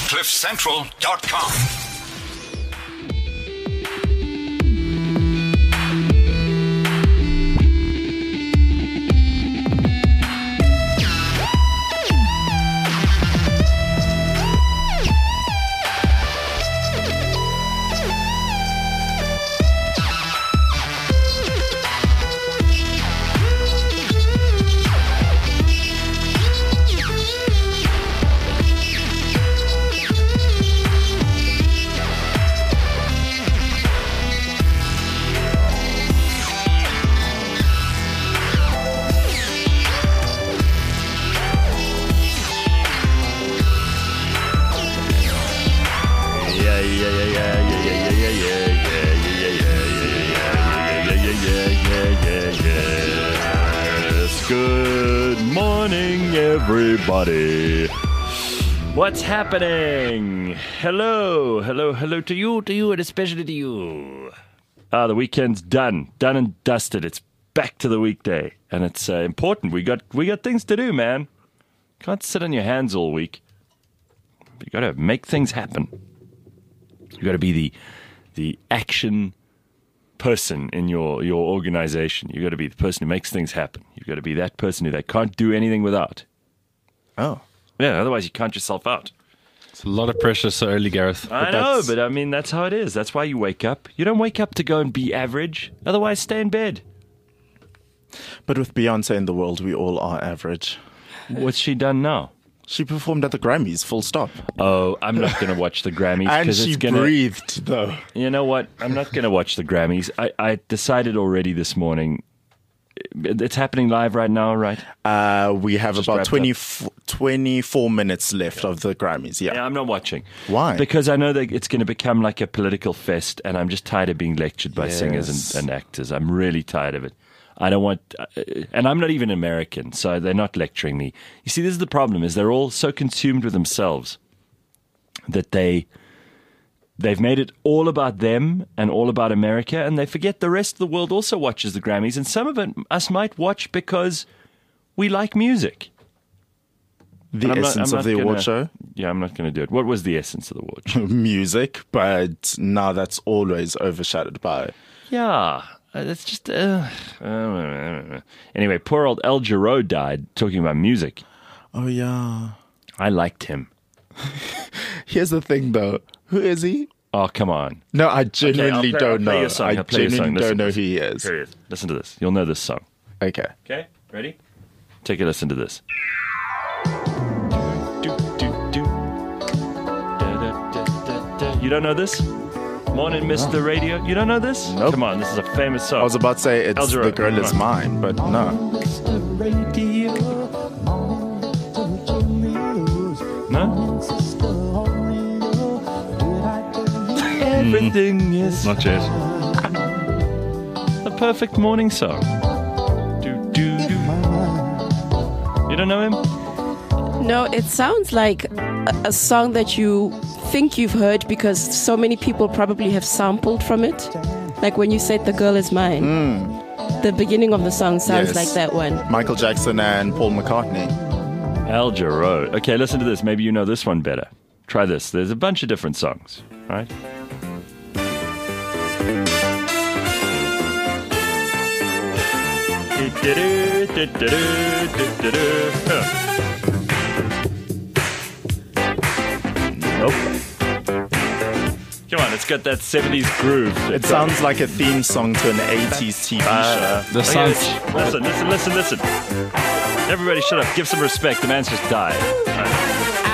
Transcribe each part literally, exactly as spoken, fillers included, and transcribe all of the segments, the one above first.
cliff central dot com. Everybody, what's happening? Hello, hello, hello to you, to you, and especially to you. Ah, the weekend's done, done and dusted. It's back to the weekday, and it's uh, important. We got, we got things to do, man. Can't sit on your hands all week. You got to make things happen. You got to be the, the action person in your your organization. You got to be the person who makes things happen. You got to be that person who they can't do anything without. Oh. Yeah, otherwise you count yourself out. It's a lot of pressure so early, Gareth. I know, but I mean, that's how it is. That's why you wake up. You don't wake up to go and be average. Otherwise, stay in bed. But with Beyonce in the world, we all are average. What's she done now? She performed at the Grammys, full stop. Oh, I'm not going to watch the Grammys. And she it's gonna, breathed, though. You know what? I'm not going to watch the Grammys. I, I decided already this morning. It's happening live right now, right? Uh, we have Just about twenty, twenty-four minutes left of the Grammys, yeah. Yeah, I'm not watching. Why? Because I know that it's going to become like a political fest, and I'm just tired of being lectured by Yes. singers and, and actors. I'm really tired of it. I don't want, uh, and I'm not even American, so they're not lecturing me. You see, this is the problem, is they're all so consumed with themselves that they, they've made it all about them and all about America, and they forget the rest of the world also watches the Grammys, and some of it us might watch because we like music. The And I'm not- essence I'm of the not award gonna- show? Yeah, I'm not going to do it. What was the essence of the award show? Music, but now that's always overshadowed by... Yeah, uh, that's just... Uh, uh, anyway, poor old El Giro died talking about music. Oh, yeah. I liked him. Here's the thing, though. Who is he? Oh, come on. No, I Okay, genuinely I'll play- I'll don't play know. your song. I I'll play your song. genuinely Listen don't know to who he is. Here he is. Listen to this. You'll know this song. Okay. Okay, ready? Take a listen to this. Do, do, do. Da, da, da, da, da. You don't know this? Morning, Mister Radio. You don't know this? Nope. Come on, this is a famous song. I was about to say it's El Giro, The Girl come Is on. Mine, but no. No? Everything is Not yet. a perfect morning song. Do, do, do. You don't know him? No, it sounds like a, a song that you think you've heard because so many people probably have sampled from it. Like when you said The Girl Is Mine. Mm. The beginning of the song sounds Yes. like that one. Michael Jackson and Paul McCartney. El Giro. Okay, listen to this. Maybe you know this one better. Try this. There's a bunch of different songs, right? Nope. Come on, it's got that seventies groove. It sounds like a theme song to an eighties T V Uh, show. The okay, sounds- listen, listen, listen, listen. Everybody shut up. Give some respect. The man's just died. All right.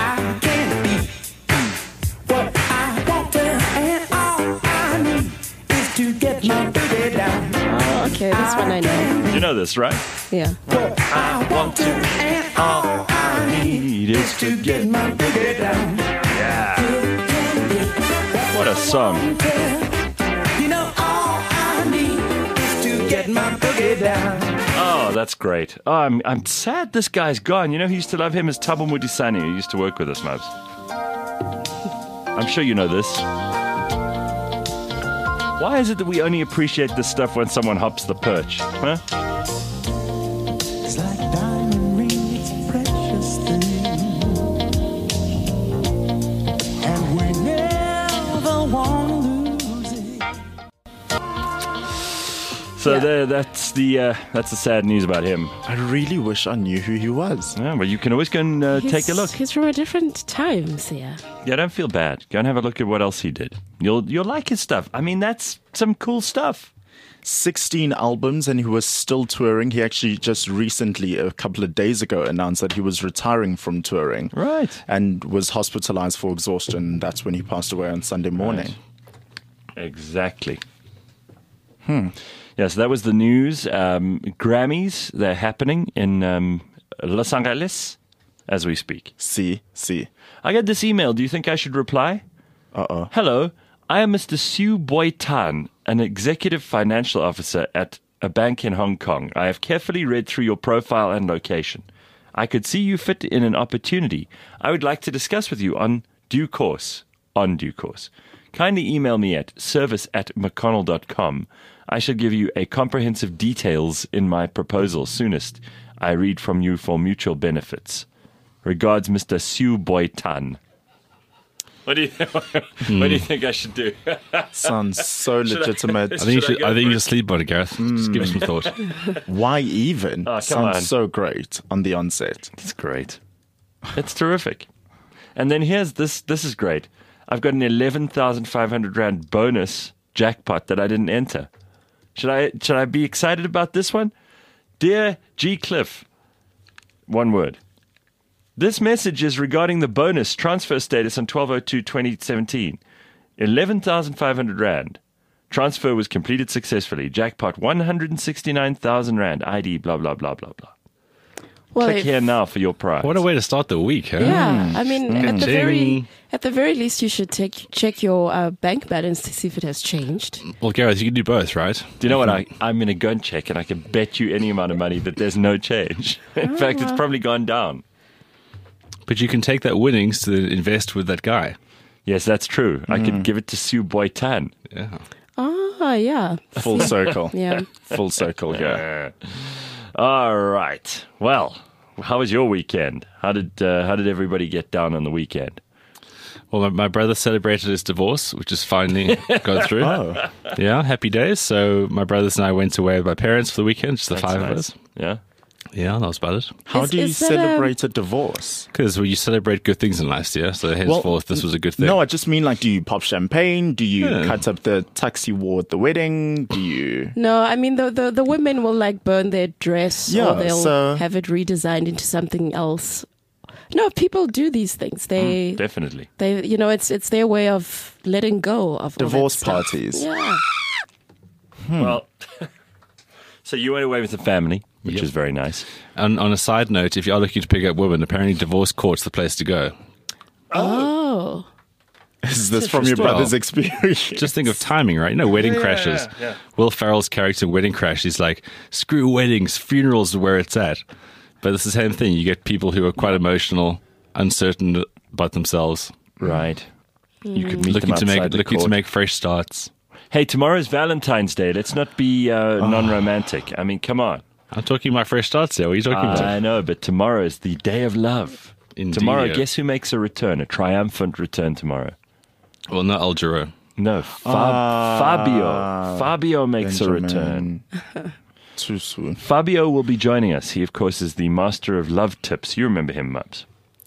Oh, okay, this one I know. You know this, right? Yeah. I want to, and all I need is to get my boogie down. Yeah. What a song. You know all I need is to get my boogie down. Oh, that's great. Oh, I'm I'm sad this guy's gone. You know who used to love him is Thabo Modisani, who used to work with us, Mubs. I'm sure you know this. Why is it that we only appreciate this stuff when someone hops the perch? Huh? It's like a diamond ring, it's a precious thing. So Yeah. there, that's the uh, that's the sad news about him. I really wish I knew who he was. Yeah, but you can always go and uh, He's- take a look. He's from a different time, yeah. Yeah, don't feel bad. Go and have a look at what else he did. You'll you'll like his stuff. I mean, that's some cool stuff. sixteen albums, and he was still touring. He actually just recently, a couple of days ago, announced that he was retiring from touring. Right. And was hospitalized for exhaustion. That's when he passed away on Sunday morning. Exactly. Hmm. Yeah, so that was the news. Um, Grammys, they're happening in um, Los Angeles as we speak. See, see. I got this email. Do you think I should reply? Uh-oh. Hello, I am Mister Siu Boy Tan, an executive financial officer at a bank in Hong Kong. I have carefully read through your profile and location. I could see you fit in an opportunity I would like to discuss with you on due course. On due course. Kindly email me at service at mcconnell dot com. I shall give you a comprehensive details in my proposal soonest. I read from you for mutual benefits. Regards, Mister Siu Boy Tan. What do you what do you think I should do? Sounds so legitimate. I think you Should I should. go I, think for you it? should sleep on it, Gareth. Just give it some thought. Why even? Oh, come Sounds on. so great on the onset. It's great. It's terrific. And then here's this. This is great. I've got an eleven thousand five hundred rand bonus jackpot that I didn't enter. Should I? Should I be excited about this one? Dear G. Cliff, one word. This message is regarding the bonus transfer status on twelve oh two twenty seventeen. eleven thousand five hundred rand. Transfer was completed successfully. Jackpot one hundred sixty-nine thousand rand. I D blah blah blah blah blah. Well, Click if- here now for your prize. What a way to start the week, huh? Yeah, I mean, at the very Ching. at the very least, you should take check your uh, bank balance to see if it has changed. Well, Gareth, you can do both, right? Do you know what? I, I'm going to go and check, and I can bet you any amount of money that there's no change. In fact, it's probably gone down. But you can take that winnings to invest with that guy. Yes, that's true. I could give it to Sue Boy Tan. Yeah. Ah, yeah, Full circle. yeah. Full circle, yeah. All right. Well, how was your weekend? How did uh, how did everybody get down on the weekend? Well, my, my brother celebrated his divorce, which is finally gone through. Oh. Yeah, happy days. So my brothers and I went away with my parents for the weekend, just the That's five of nice. us. Yeah. Yeah, that was about it. How Is- do you is that, um, celebrate a divorce? Because well, you celebrate good things in life, yeah. So henceforth, this was a good thing. No, I just mean like, do you pop champagne? Do you Yeah. cut up the taxi war at the wedding? Do you? No, I mean the, the the women will like burn their dress, Yeah, or they'll so- have it redesigned into something else. No, people do these things. They Definitely. they you know it's it's their way of letting go of all that Divorce stuff. parties. Yeah. Well, so you went away with the family, which Yep. is very nice. And on a side note, if you are looking to pick up women, apparently divorce court's the place to go. Oh. Is this from your interesting. brother's Well, experience? Just think of timing, right? You know, wedding crashes. Will Ferrell's character in Wedding Crash, he's like, screw weddings, funerals are where it's at. But it's the same thing. You get people who are quite emotional, uncertain about themselves, Right. You could meet looking them to make outside the looking to court. make fresh starts. Hey, tomorrow's Valentine's Day. Let's not be uh, non-romantic. I mean, come on. I'm talking about fresh starts here. What are you talking about? I know, but tomorrow is the day of love. Indeed, Tomorrow, yeah. guess who makes a return? A triumphant return tomorrow. Well, not El Giro. No, Fab- Ah, Fabio. Fabio makes a Benjamin. return. Too soon. Fabio will be joining us. He, of course, is the master of love tips. You remember him, Mubs.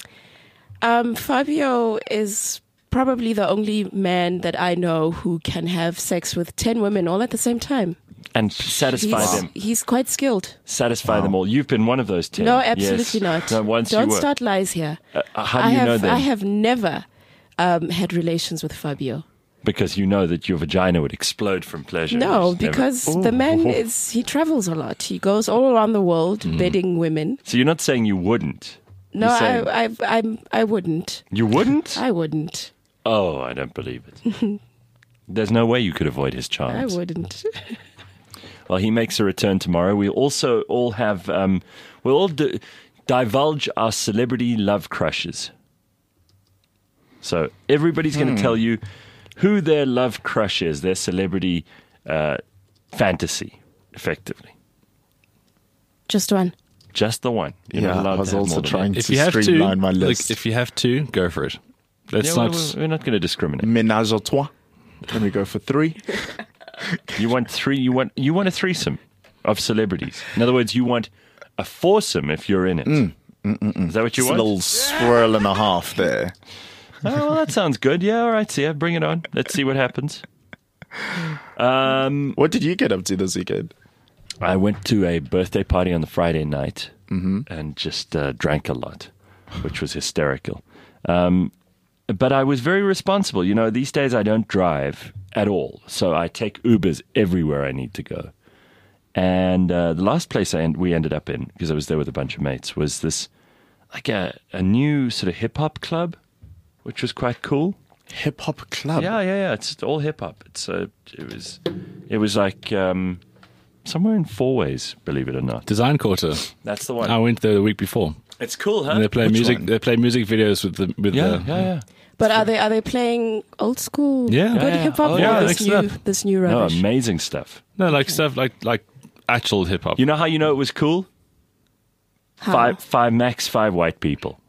Um, Fabio is probably the only man that I know who can have sex with ten women all at the same time. And satisfy He's, them. he's quite skilled. Satisfy them all. You've been one of those ten. No, absolutely Yes. not. No, once Don't you were. start lies here. Uh, how do I you have, know that? I have never um, had relations with Fabio. Because you know that your vagina would explode from pleasure. No, You just never- because the man is he travels a lot. He goes all around the world Mm. bedding women. So you're not saying you wouldn't. No, You're I, saying- I, I'm, I wouldn't. You wouldn't? I wouldn't. Oh, I don't believe it. There's no way you could avoid his I charms. wouldn't. Well, he makes a return tomorrow. We also all have, um, we'll all d- divulge our celebrity love crushes. So everybody's going to tell you who their love crush is, their celebrity uh, fantasy, effectively. Just one. Just the one. You're not Yeah, allowed I was to have also more than trying one. If to you have to, streamline my like, list. if you have to, go for it. Let's Yeah, not. we're, we're not going to discriminate. Ménage à trois. Can we go for three? You want three. You want you want a threesome of celebrities. In other words, you want a foursome if you're in it. Mm. Is that what you It's want? a little swirl and a half there. Oh, well, that sounds good. Yeah, all right, Sia, bring it on. Let's see what happens. Um, What did you get up to this weekend? I went to a birthday party on the Friday night mm-hmm. and just uh, drank a lot, which was hysterical. Um, but I was very responsible. You know, these days I don't drive at all, so I take Ubers everywhere I need to go. And uh, the last place I en- we ended up in, because I was there with a bunch of mates, was this like a, a new sort of hip-hop club, which was quite cool. Hip hop club. Yeah, yeah, yeah. It's all hip hop. It's uh, it was, it was like um, somewhere in Four Ways, believe it or not. Design Quarter. That's the one. I went there the week before. It's cool, huh? And they play Which music. one? They play music videos with the with Yeah, the. yeah, yeah. But are they are they playing old school Yeah. good Yeah, yeah. hip hop Oh, or yeah, this mix it new up. this new No, rubbish? amazing stuff. No, like stuff like like actual hip hop. You know how you know it was cool? How? Five, five max, five white people.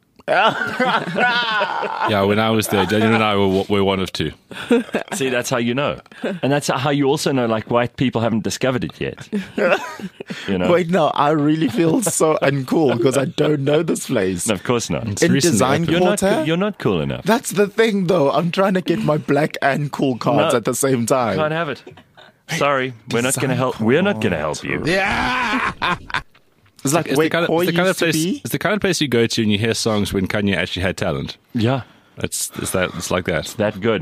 Yeah, when I was there, Daniel and I were were one of two. See, that's how you know, and that's how you also know. Like white people haven't discovered it yet. You know? Wait, no, I really feel so uncool because I don't know this place. No, of course not. It's In recently Design opened. You're not. Quarter? You're not cool enough. That's the thing, though. I'm trying to get my black and cool cards No. at the same time. Can't have it. Sorry, we're not going to help. We're not going to help you. It's like, It's wait, the kind of, Koi it's the kind of used to place. be? It's the kind of place you go to and you hear songs when Kanye actually had talent. Yeah. It's it's that it's like that. That good.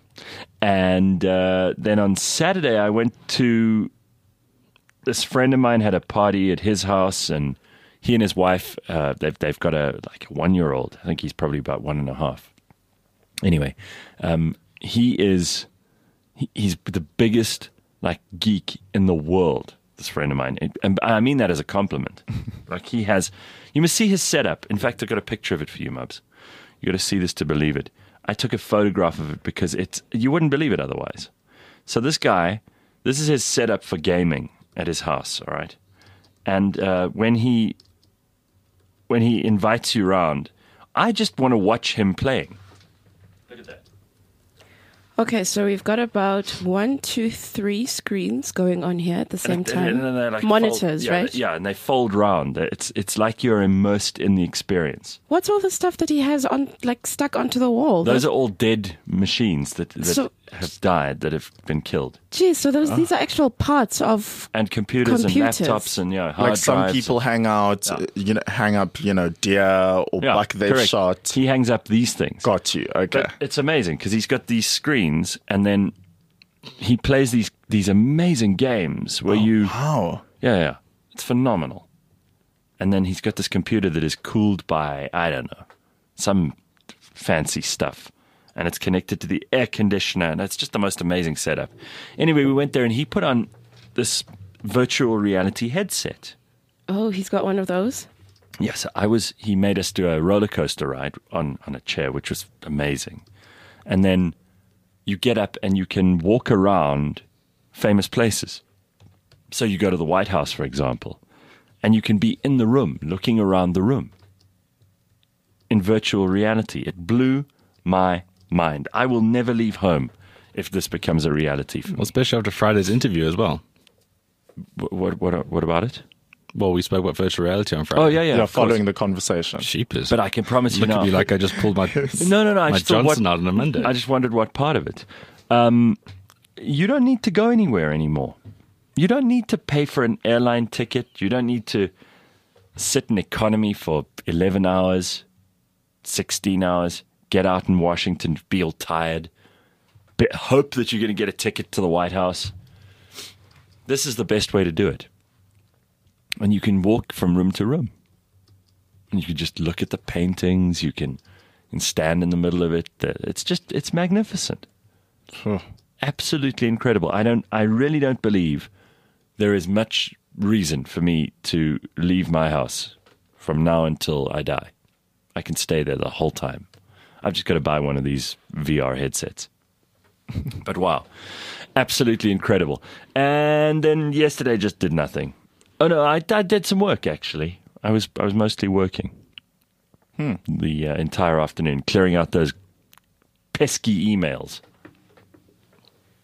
And uh, then on Saturday, I went to this friend of mine had a party at his house, and he and his wife uh, they've they've got a like a one year old. I think he's probably about one and a half. Anyway, um, he is he, he's the biggest like geek in the world. This friend of mine, and I mean that as a compliment. Like he has, you must see his setup. In fact, I've got a picture of it for you, Mubs. You got to see this to believe it. I took a photograph of it because it's you wouldn't believe it otherwise. So this guy, this is his setup for gaming at his house. All right, and uh, when he when he invites you around, I just want to watch him playing. Look at that. Okay, so we've got about one, two, three screens going on here at the same And- time. and then they, like, Monitors, fold, yeah, right? they- Yeah, and they fold round. It's it's like you're immersed in the experience. What's all the stuff that he has on, like stuck onto the wall? Those are all dead machines that, that So- have died, that have been killed. Geez, so those these are actual parts of. And computers, Computers. and laptops and yeah, hard Like some drives. people hang out, uh, you know, hang up, you know, deer or Yeah, buck they've correct. shot. He hangs up these things. Got you. Okay. But it's amazing because he's got these screens, and then he plays these these amazing games where you Wow. yeah yeah it's phenomenal. And then he's got this computer that is cooled by I don't know some fancy stuff, and it's connected to the air conditioner, and it's just the most amazing setup. Anyway, we went there, and he put on this virtual reality headset. Oh, he's got one of those. Yes, I was. He made us do a roller coaster ride on, on a chair, which was amazing. And then you get up and you can walk around famous places. So you go to the White House, for example, and you can be in the room, looking around the room in virtual reality. It blew my mind. I will never leave home if this becomes a reality for me. Well, especially after Friday's interview as well. What, what, what, what about it? Well, we spoke about virtual reality on Friday. Oh, yeah, yeah. Yeah, of course. following the conversation. Sheepers. But I can promise you Look now. at me like I just pulled my No, no, no. I my just thought, Johnson what, out on a Monday. I just wondered what part of it. Um, you don't need to go anywhere anymore. You don't need to pay for an airline ticket. You don't need to sit in economy for eleven hours, sixteen hours, get out in Washington, feel tired, be, hope that you're going to get a ticket to the White House. This is the best way to do it. And you can walk from room to room. And you can just look at the paintings. You can, you can stand in the middle of it. It's just, it's magnificent. Absolutely incredible. I don't, I really don't believe there is much reason for me to leave my house from now until I die. I can stay there the whole time. I've just got to buy one of these V R headsets. But wow, absolutely incredible. And then yesterday just did nothing. Oh no, I, I did some work actually. I was I was mostly working hmm. the uh, entire afternoon, clearing out those pesky emails.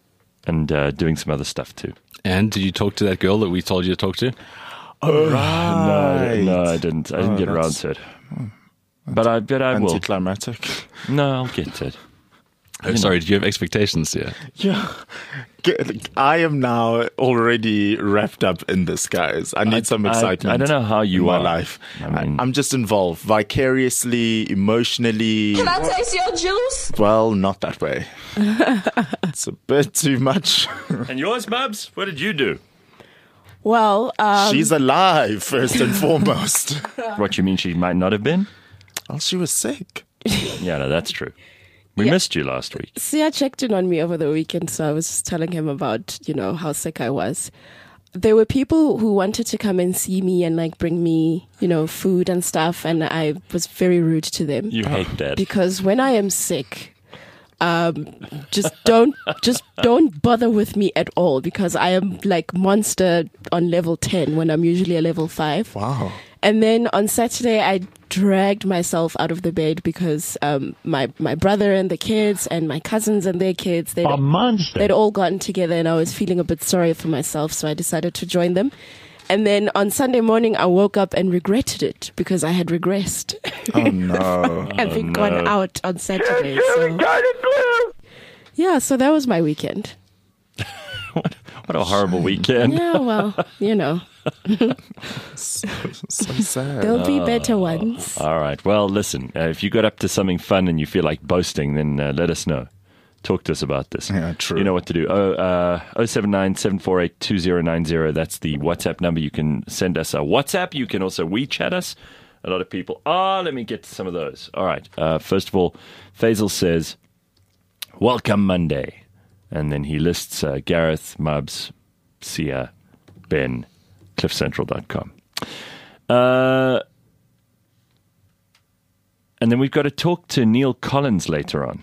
and uh, doing some other stuff too. And did you talk to that girl that we told you to talk to? Oh, No, no, I didn't. I didn't Oh, get around that's- to it. But I bet I will. Anticlimactic. No, I'll get to it. Oh, sorry, did you have expectations? Yeah. Yeah. Get- I am now already wrapped up in this, guys. I need some I- excitement. I don't know how you in my are. life. I mean- I, am just involved vicariously, emotionally. Can I taste your juice? Well, not that way. It's a bit too much. And yours, Bubs? What did you do? Well, um, She's alive, first and foremost. What you mean she might not have been? Well, she was sick. Yeah, no, that's true. We Yeah. missed you last week. Sia checked in on me over the weekend, so I was just telling him about, you know, how sick I was. There were people who wanted to come and see me and like bring me, you know, food and stuff, and I was very rude to them. You hate that. Because when I am sick, um, just don't just don't bother with me at all, because I am like monster on level ten when I'm usually a level five. Wow. And then on Saturday, I dragged myself out of the bed because um, my my brother and the kids and my cousins and their kids, they'd, they'd all gotten together, and I was feeling a bit sorry for myself, so I decided to join them. And then on Sunday morning, I woke up and regretted it because I had regressed. Oh, no. Having no. gone out on Saturday. So. Yeah, so that was my weekend. What a horrible weekend. Yeah, well, you know, So, so sad. there'll be better ones. All right. Well, listen, uh, if you got up to something fun and you feel like boasting, then uh, let us know. Talk to us about this. Yeah, true. You know what to do. Oh, uh, oh seven nine, seven four eight, two zero nine zero. That's the WhatsApp number. You can send us a WhatsApp. You can also WeChat us. A lot of people. Ah, let me get to some of those. All right. Uh, first of all, Faisal says, welcome Monday. And then he lists uh, Gareth, Mubs, Sia, Ben, cliff central dot com. Uh, and then we've got to talk to Neil Collins later on.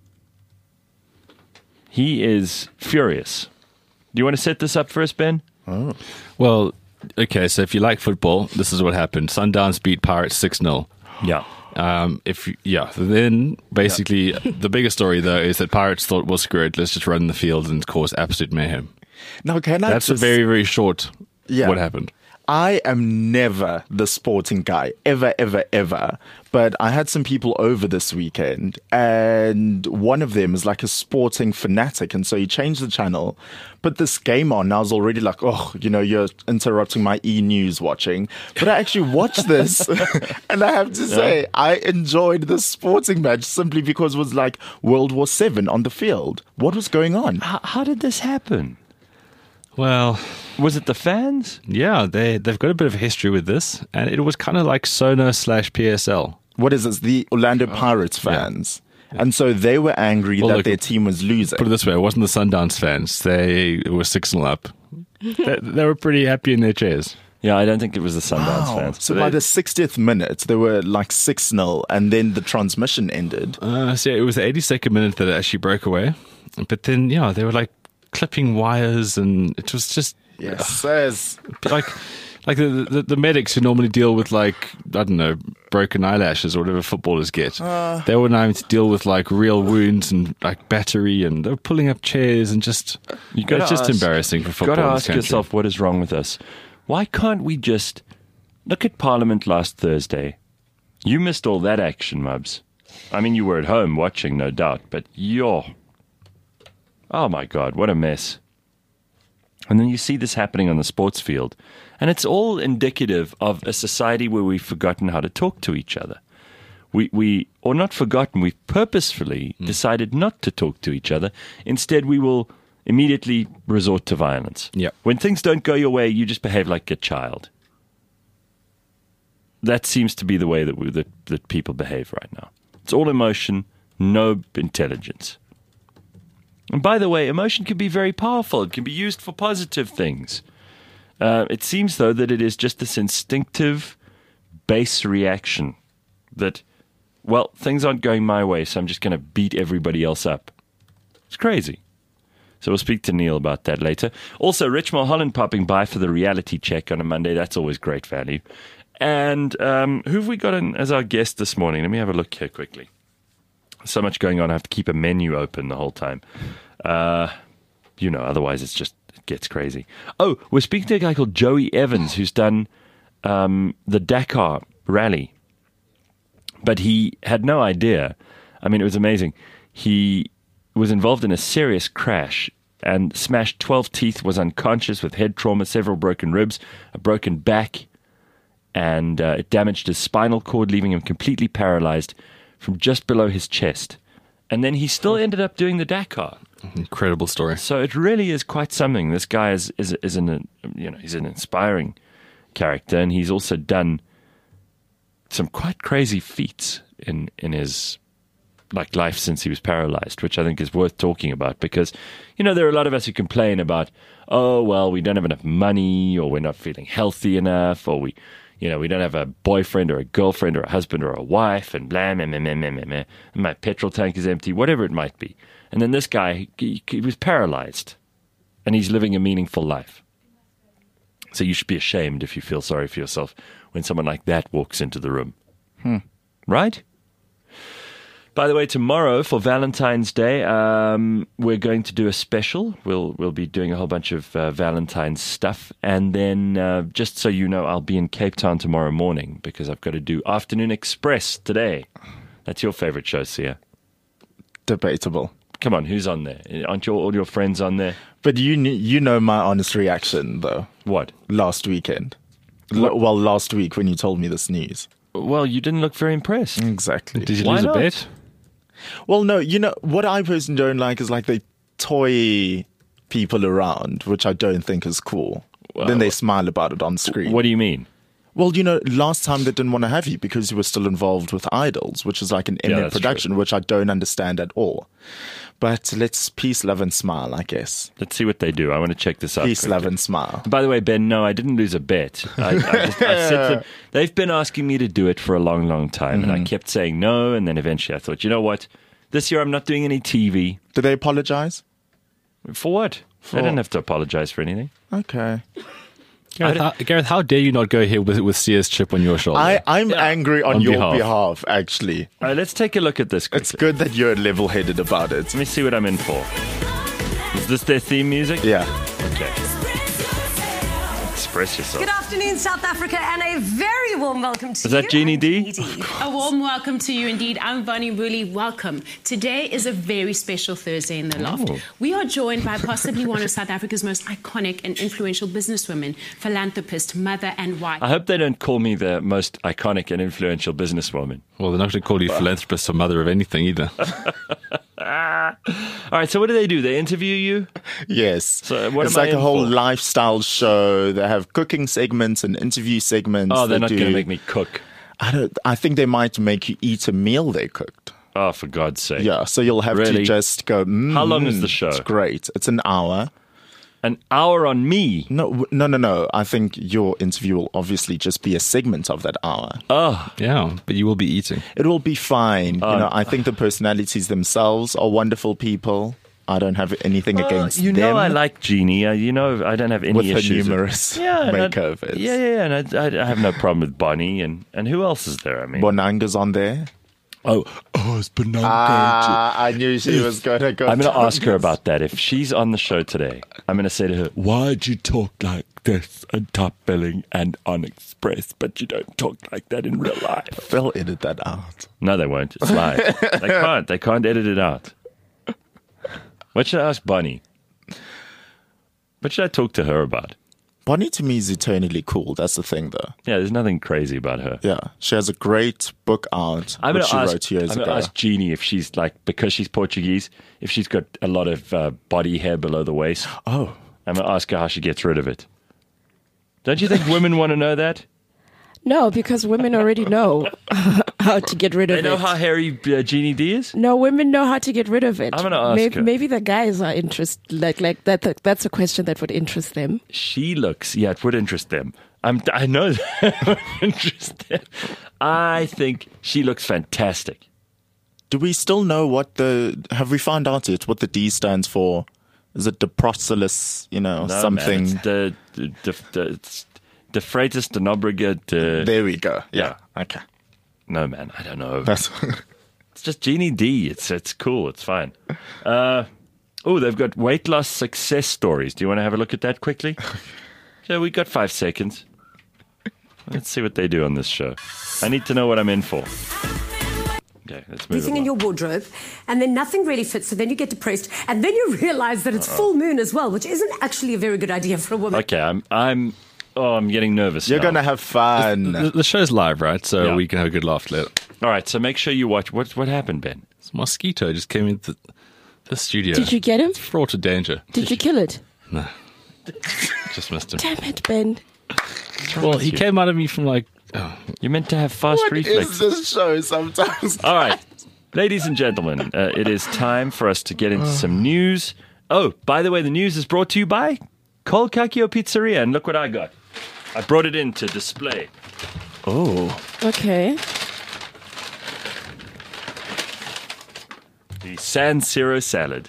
He is furious. Do you want to set this up for us, Ben? Well, okay, so if you like football, this is what happened. Sundowns beat Pirates six nil. Yeah. Um, if you- yeah, then basically the bigger story though is that Pirates thought, well, screw it, let's just run the field and cause absolute mayhem. Now, can I That's just... a very very short. Yeah. What happened? I am never the sporting guy, ever, ever, ever. But I had some people over this weekend, and one of them is like a sporting fanatic, and so he changed the channel, put this game on. And I was already like, oh, you know, you're interrupting my e-news watching. But I actually watched this, and I have to say, I enjoyed the sporting match simply because it was like World War Seven on the field. What was going on? How, how did this happen? Well, Was it the fans? yeah, they they've got a bit of a history with this, and it was kind of like Sona slash P S L. What is this? The Orlando Pirates fans. And so they were angry Well, that look, their team was losing. Put it this way, it wasn't the Sundowns fans. They were six nil up. they, they were pretty happy in their chairs. Yeah, I don't think it was the Sundowns Wow. fans. So But by they- the sixtieth minute, they were like six nil, and then the transmission ended. Uh, so it was the eighty-second minute that it actually broke away. But then, yeah, they were like clipping wires, and it was just Yes, says. like like the, the the medics who normally deal with like, I don't know, broken eyelashes or whatever footballers get. Uh. they were now having to deal with like real wounds and like battery, and they were pulling up chairs and just You gotta it's just ask- embarrassing for football. Got to in this ask country. yourself, what is wrong with us? Why can't we just look at Parliament last Thursday? You missed all that action, Mubs. I mean, you were at home watching, no doubt, but you're... Oh, my God, what a mess. And then you see this happening on the sports field, and it's all indicative of a society where we've forgotten how to talk to each other. We, we or not forgotten, we've purposefully decided not to talk to each other. Instead, we will immediately resort to violence. Yep. When things don't go your way, you just behave like a child. That seems to be the way that, we, that, that people behave right now. It's all emotion, no intelligence. And by the way, emotion can be very powerful. It can be used for positive things. Uh, it seems, though, that it is just this instinctive, base reaction that, well, things aren't going my way, so I'm just going to beat everybody else up. It's crazy. So we'll speak to Neil about that later. Also, Rich Mulholland popping by for the reality check on a Monday. That's always great value. And um, who have we got in as our guest this morning? Let me have a look here quickly. So much going on. I have to keep a menu open the whole time. Uh, you know, otherwise it's just, it gets crazy. Oh, we're speaking to a guy called Joey Evans, who's done um, the Dakar rally. But he had no idea. I mean, it was amazing. He was involved in a serious crash and smashed twelve teeth, was unconscious with head trauma, several broken ribs, a broken back, and uh, it damaged his spinal cord, leaving him completely paralyzed from just below his chest. And then he still ended up doing the Dakar. Incredible story. So it really is quite something. This guy is is, is an you know he's an inspiring character, and he's also done some quite crazy feats in in his like life since he was paralyzed, which I think is worth talking about, because you know there are a lot of us who complain about, oh well, we don't have enough money, or we're not feeling healthy enough, or we you know we don't have a boyfriend or a girlfriend or a husband or a wife, and blah meh, meh, meh, meh, meh, meh. And my petrol tank is empty, whatever it might be. And then this guy, he, he was paralyzed, and he's living a meaningful life. So you should be ashamed if you feel sorry for yourself when someone like that walks into the room. Hmm. Right? By the way, tomorrow for Valentine's Day, um, we're going to do a special. We'll we'll be doing a whole bunch of uh, Valentine's stuff. And then, uh, just so you know, I'll be in Cape Town tomorrow morning because I've got to do Afternoon Express today. That's your favorite show, Sia. Debatable. Come on, who's on there? Aren't your, all your friends on there? But you kn- you know my honest reaction, though. What? Last weekend. L- well, last week when you told me this news. Well, you didn't look very impressed. Exactly. Did you Why lose not? a bet? Well, no, you know, what I personally don't like is like they toy people around, which I don't think is cool. Well, then they smile about it on screen. What do you mean? Well, you know, last time they didn't want to have you because you were still involved with Idols, which is like an Yeah, M M that's production, true. which I don't understand at all. But let's peace, love, and smile, I guess. Let's see what they do. I want to check this out. Peace, quickly. love, and smile. By the way, Ben, no, I didn't lose a bet. I, I, just, I said to them, they've been asking me to do it for a long, long time, Mm-hmm. and I kept saying no, and then eventually I thought, you know what? This year I'm not doing any T V. Did they apologize? For what? For- I didn't have to apologize for anything. Okay. Gareth, how, Gareth, how dare you not go here with with Sia's chip on your shoulder? I, I'm angry on, On your behalf. behalf. actually. All right, let's take a look at this quickly. It's good that you're level-headed about it. Let me see what I'm in for. Is this their theme music? Yeah. Okay. Express yourself. Good afternoon, South Africa, and a very warm welcome to Is that you. Jeannie I'm D? Jeannie D. A warm welcome to you indeed. I'm Bonnie Woolley. Welcome. Today is a very special Thursday in the Loft. Oh. We are joined by possibly one of South Africa's most iconic and influential businesswomen, philanthropist, mother and wife. I hope they don't call me the most iconic and influential businesswoman. well, they're not going to call you philanthropist or mother of anything either. All right, so what do they do? They interview you? Yes. So what it's am I like a in whole for? lifestyle show. They have cooking segments and interview segments. Oh, they're They not do- going to make me cook. I don't. I think they might make you eat a meal they cooked. Oh, for God's sake. Yeah, so you'll have Really? to just go. Mm, How long is the show? It's great. It's an hour. An hour on me. No, w- no, no, no. I think your interview will obviously just be a segment of that hour. Oh, Yeah, but you will be eating. It will be fine. Oh. you know, I think the personalities themselves are wonderful people. I don't have anything against you them. know I like Jeannie. Uh, you know I don't have any with her issues. numerous yeah, and I- makeovers. Yeah, yeah, yeah. And I, I, I have no problem with Bonnie. And, and who else is there? I mean, Bonanga's on there. oh, oh, it's Bonanga. Ah, I knew she was going to go. I'm going to down ask her this. about that. If she's on the show today, I'm going to say to her, why'd you talk like this on Top Billing and on Express, but you don't talk like that in real life? They'll edit that out. No, they won't. It's live. They can't. They can't edit it out. What should I ask Bonnie? What should I talk to her about? Bonnie to me is eternally cool. That's the thing, though. Yeah, there's nothing crazy about her. Yeah, she has a great book out, I'm which going she to ask, wrote years I'm ago. gonna ask Jeannie if she's like, because she's Portuguese, if she's got a lot of uh, body hair below the waist. Oh, I'm going to ask her how she gets rid of it. Don't you think women want to know that? No, because women already know how to get rid of They know it. how hairy uh, Jeannie D is? No, women know how to get rid of it. I'm gonna ask maybe, her. maybe the guys are interested. Like, like that. that- That's a question that would interest them. She looks, yeah, it would interest them. I'm, I know that would interest them. I think she looks fantastic. do we still know what the? Have we found out yet what the D stands for? Is it Deprocelis? You know, No, something. Man, it's the, the, the, the, it's the Freitas de Nobrega de... There we go. Yeah. Yeah. Okay. No, man, I don't know. That's It's just Jeannie D. It's it's cool. It's fine. Uh, Oh, they've got weight loss success stories. Do you want to have a look at that quickly? Yeah, we got five seconds. Let's see what they do on this show. I need to know what I'm in for. Okay, let's move Everything in your wardrobe, and then nothing really fits, so then you get depressed, and then you realize that it's full moon as well, which isn't actually a very good idea for a woman. Okay, I'm, I'm, oh, I'm getting nervous You're now. going to have fun. The, the show's live, right? So Yeah. we can have a good laugh later. All right, so make sure you watch. What what happened, Ben? This mosquito just came into the, the studio. Did you get him? It's fraught with danger. Did you kill it? No. Just missed him. Damn it, Ben. Well, he came out of me from like... Oh. You're meant to have fast What reflex. is this show sometimes? All right, ladies and gentlemen, uh, it is time for us to get into some news. Oh, by the way, the news is brought to you by Kolkakio Pizzeria, and look what I got. I brought it in to display. Oh. Okay. The San Siro salad.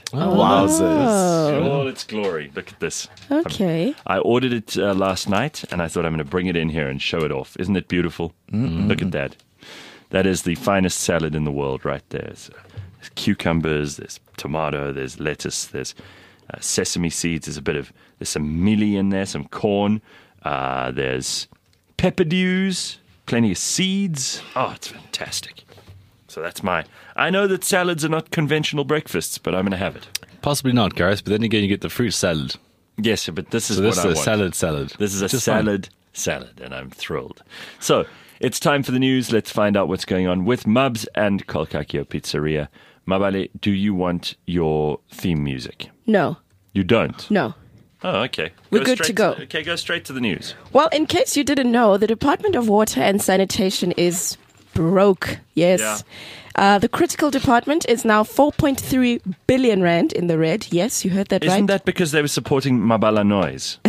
Wowzers. In all its glory. Look at this. Okay. I ordered it uh, last night, and I thought I'm going to bring it in here and show it off. Isn't it beautiful? Mm-hmm. Look at that. That is the finest salad in the world right there. So there's cucumbers, there's tomato, there's lettuce, there's uh, sesame seeds, there's a bit of, there's some mealie in there, some corn, uh, there's pepper dews, plenty of seeds. Oh, it's fantastic. So that's my, I know that salads are not conventional breakfasts, but I'm going to have it. Possibly not, Gareth, but then again you get the fruit salad. Yes, but this is So this what I is a want. salad salad. This is a Just salad salad, and I'm thrilled. So it's time for the news. Let's find out what's going on with Mubs and Kolkakio Pizzeria. Mabale, do you want your theme music? No. You don't? No. Oh, okay. We're good straight to go. okay, go straight to the news. Well, in case you didn't know, the Department of Water and Sanitation is broke. Yes. Yeah. Uh, the critical department is now four point three billion rand in the red. Yes, you heard that Isn't right. that because they were supporting Mabala Noise?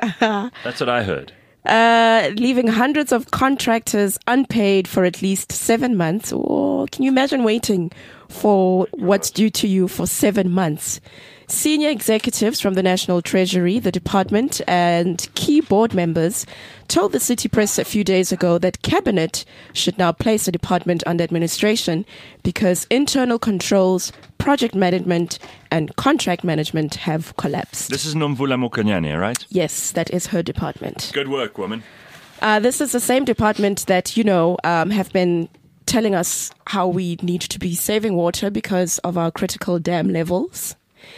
That's what I heard. Uh, leaving hundreds of contractors unpaid for at least seven months. Oh, can you imagine waiting for what's due to you for seven months? Senior executives from the National Treasury, the department, and key board members told the City Press a few days ago that Cabinet should now place the department under administration because internal controls, project management, and contract management have collapsed. This is Nomvula Mokonyane, right? Yes, that is her department. Good work, woman. Uh, this is the same department that, you know, um, have been telling us how we need to be saving water because of our critical dam levels.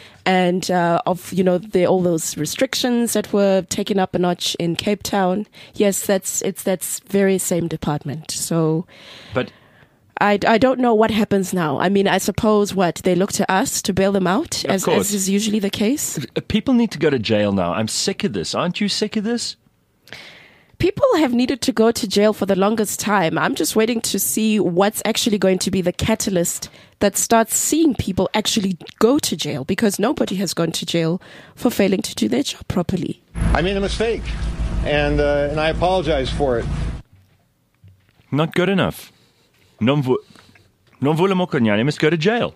And uh, of, you know, the, all those restrictions that were taken up a notch in Cape Town. Yes, that's it's that's very same department. So But I, I don't know what happens now. I mean, I suppose what they look to us to bail them out, as, course. as is usually the case. people need to go to jail now. I'm sick of this. Aren't you sick of this? People have needed to go to jail for the longest time. I'm just waiting to see what's actually going to be the catalyst that starts seeing people actually go to jail, because nobody has gone to jail for failing to do their job properly. I made a mistake, and uh, and I apologize for it. Not good enough. Nomvu- Nomvula Mokonyane must go to jail.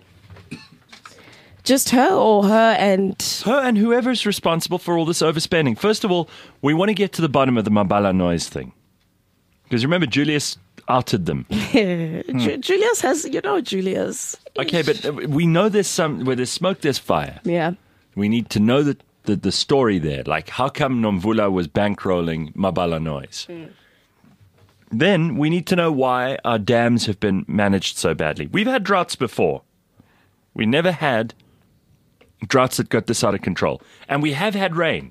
Just her or her and... Her and whoever's responsible for all this overspending. First of all, we want to get to the bottom of the Mabala Noise thing. Because remember, Julius outed them. Ju- Julius has, you know, Julius. Okay, but uh, we know there's some, where there's smoke, there's fire. Yeah. We need to know the, the, the story there. Like, how come Nomvula was bankrolling Mabala Noise? Mm. Then we need to know why our dams have been managed so badly. We've had droughts before. We never had droughts that got this out of control. And we have had rain.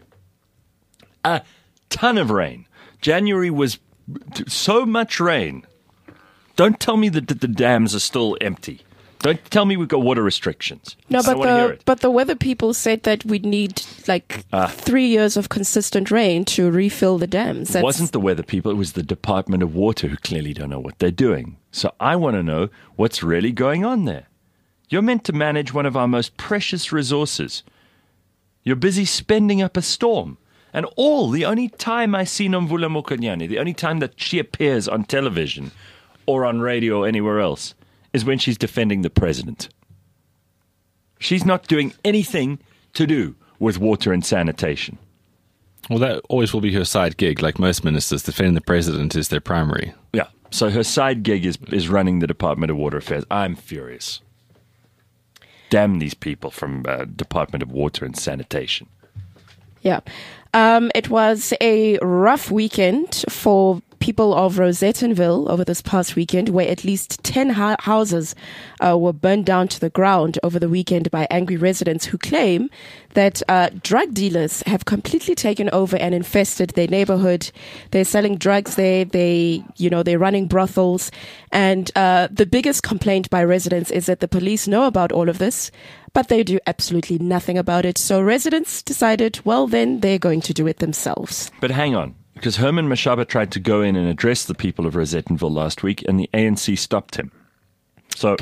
A ton of rain. January was so much rain. Don't tell me that the dams are still empty. Don't tell me we've got water restrictions. No, I but don't want to hear the it. but the weather people said that we'd need like Ah. three years of consistent rain to refill the dams. It That's, wasn't the weather people, it was the Department of Water who clearly don't know what they're doing. So I want to know what's really going on there. You're meant to manage one of our most precious resources. You're busy spending up a storm. And all, the only time I see Nomvula Mokonyane, the only time that she appears on television or on radio or anywhere else, is when she's defending the president. She's not doing anything to do with water and sanitation. Well, that always will be her side gig. Like most ministers, defending the president is their primary. Yeah. So her side gig is, is running the Department of Water Affairs. I'm furious. Damn these people from uh, Department of Water and Sanitation. Yeah. Um, it was a rough weekend for people of Rosettenville over this past weekend, where at least ten ha- houses uh, were burned down to the ground over the weekend by angry residents who claim that uh, drug dealers have completely taken over and infested their neighborhood. They're selling drugs there. They, you know, they're running brothels. And uh, the biggest complaint by residents is that the police know about all of this, but they do absolutely nothing about it. So residents decided, well, then they're going to do it themselves. But hang on, because Herman Mashaba tried to go in and address the people of Rosettenville last week, and the A N C stopped him. So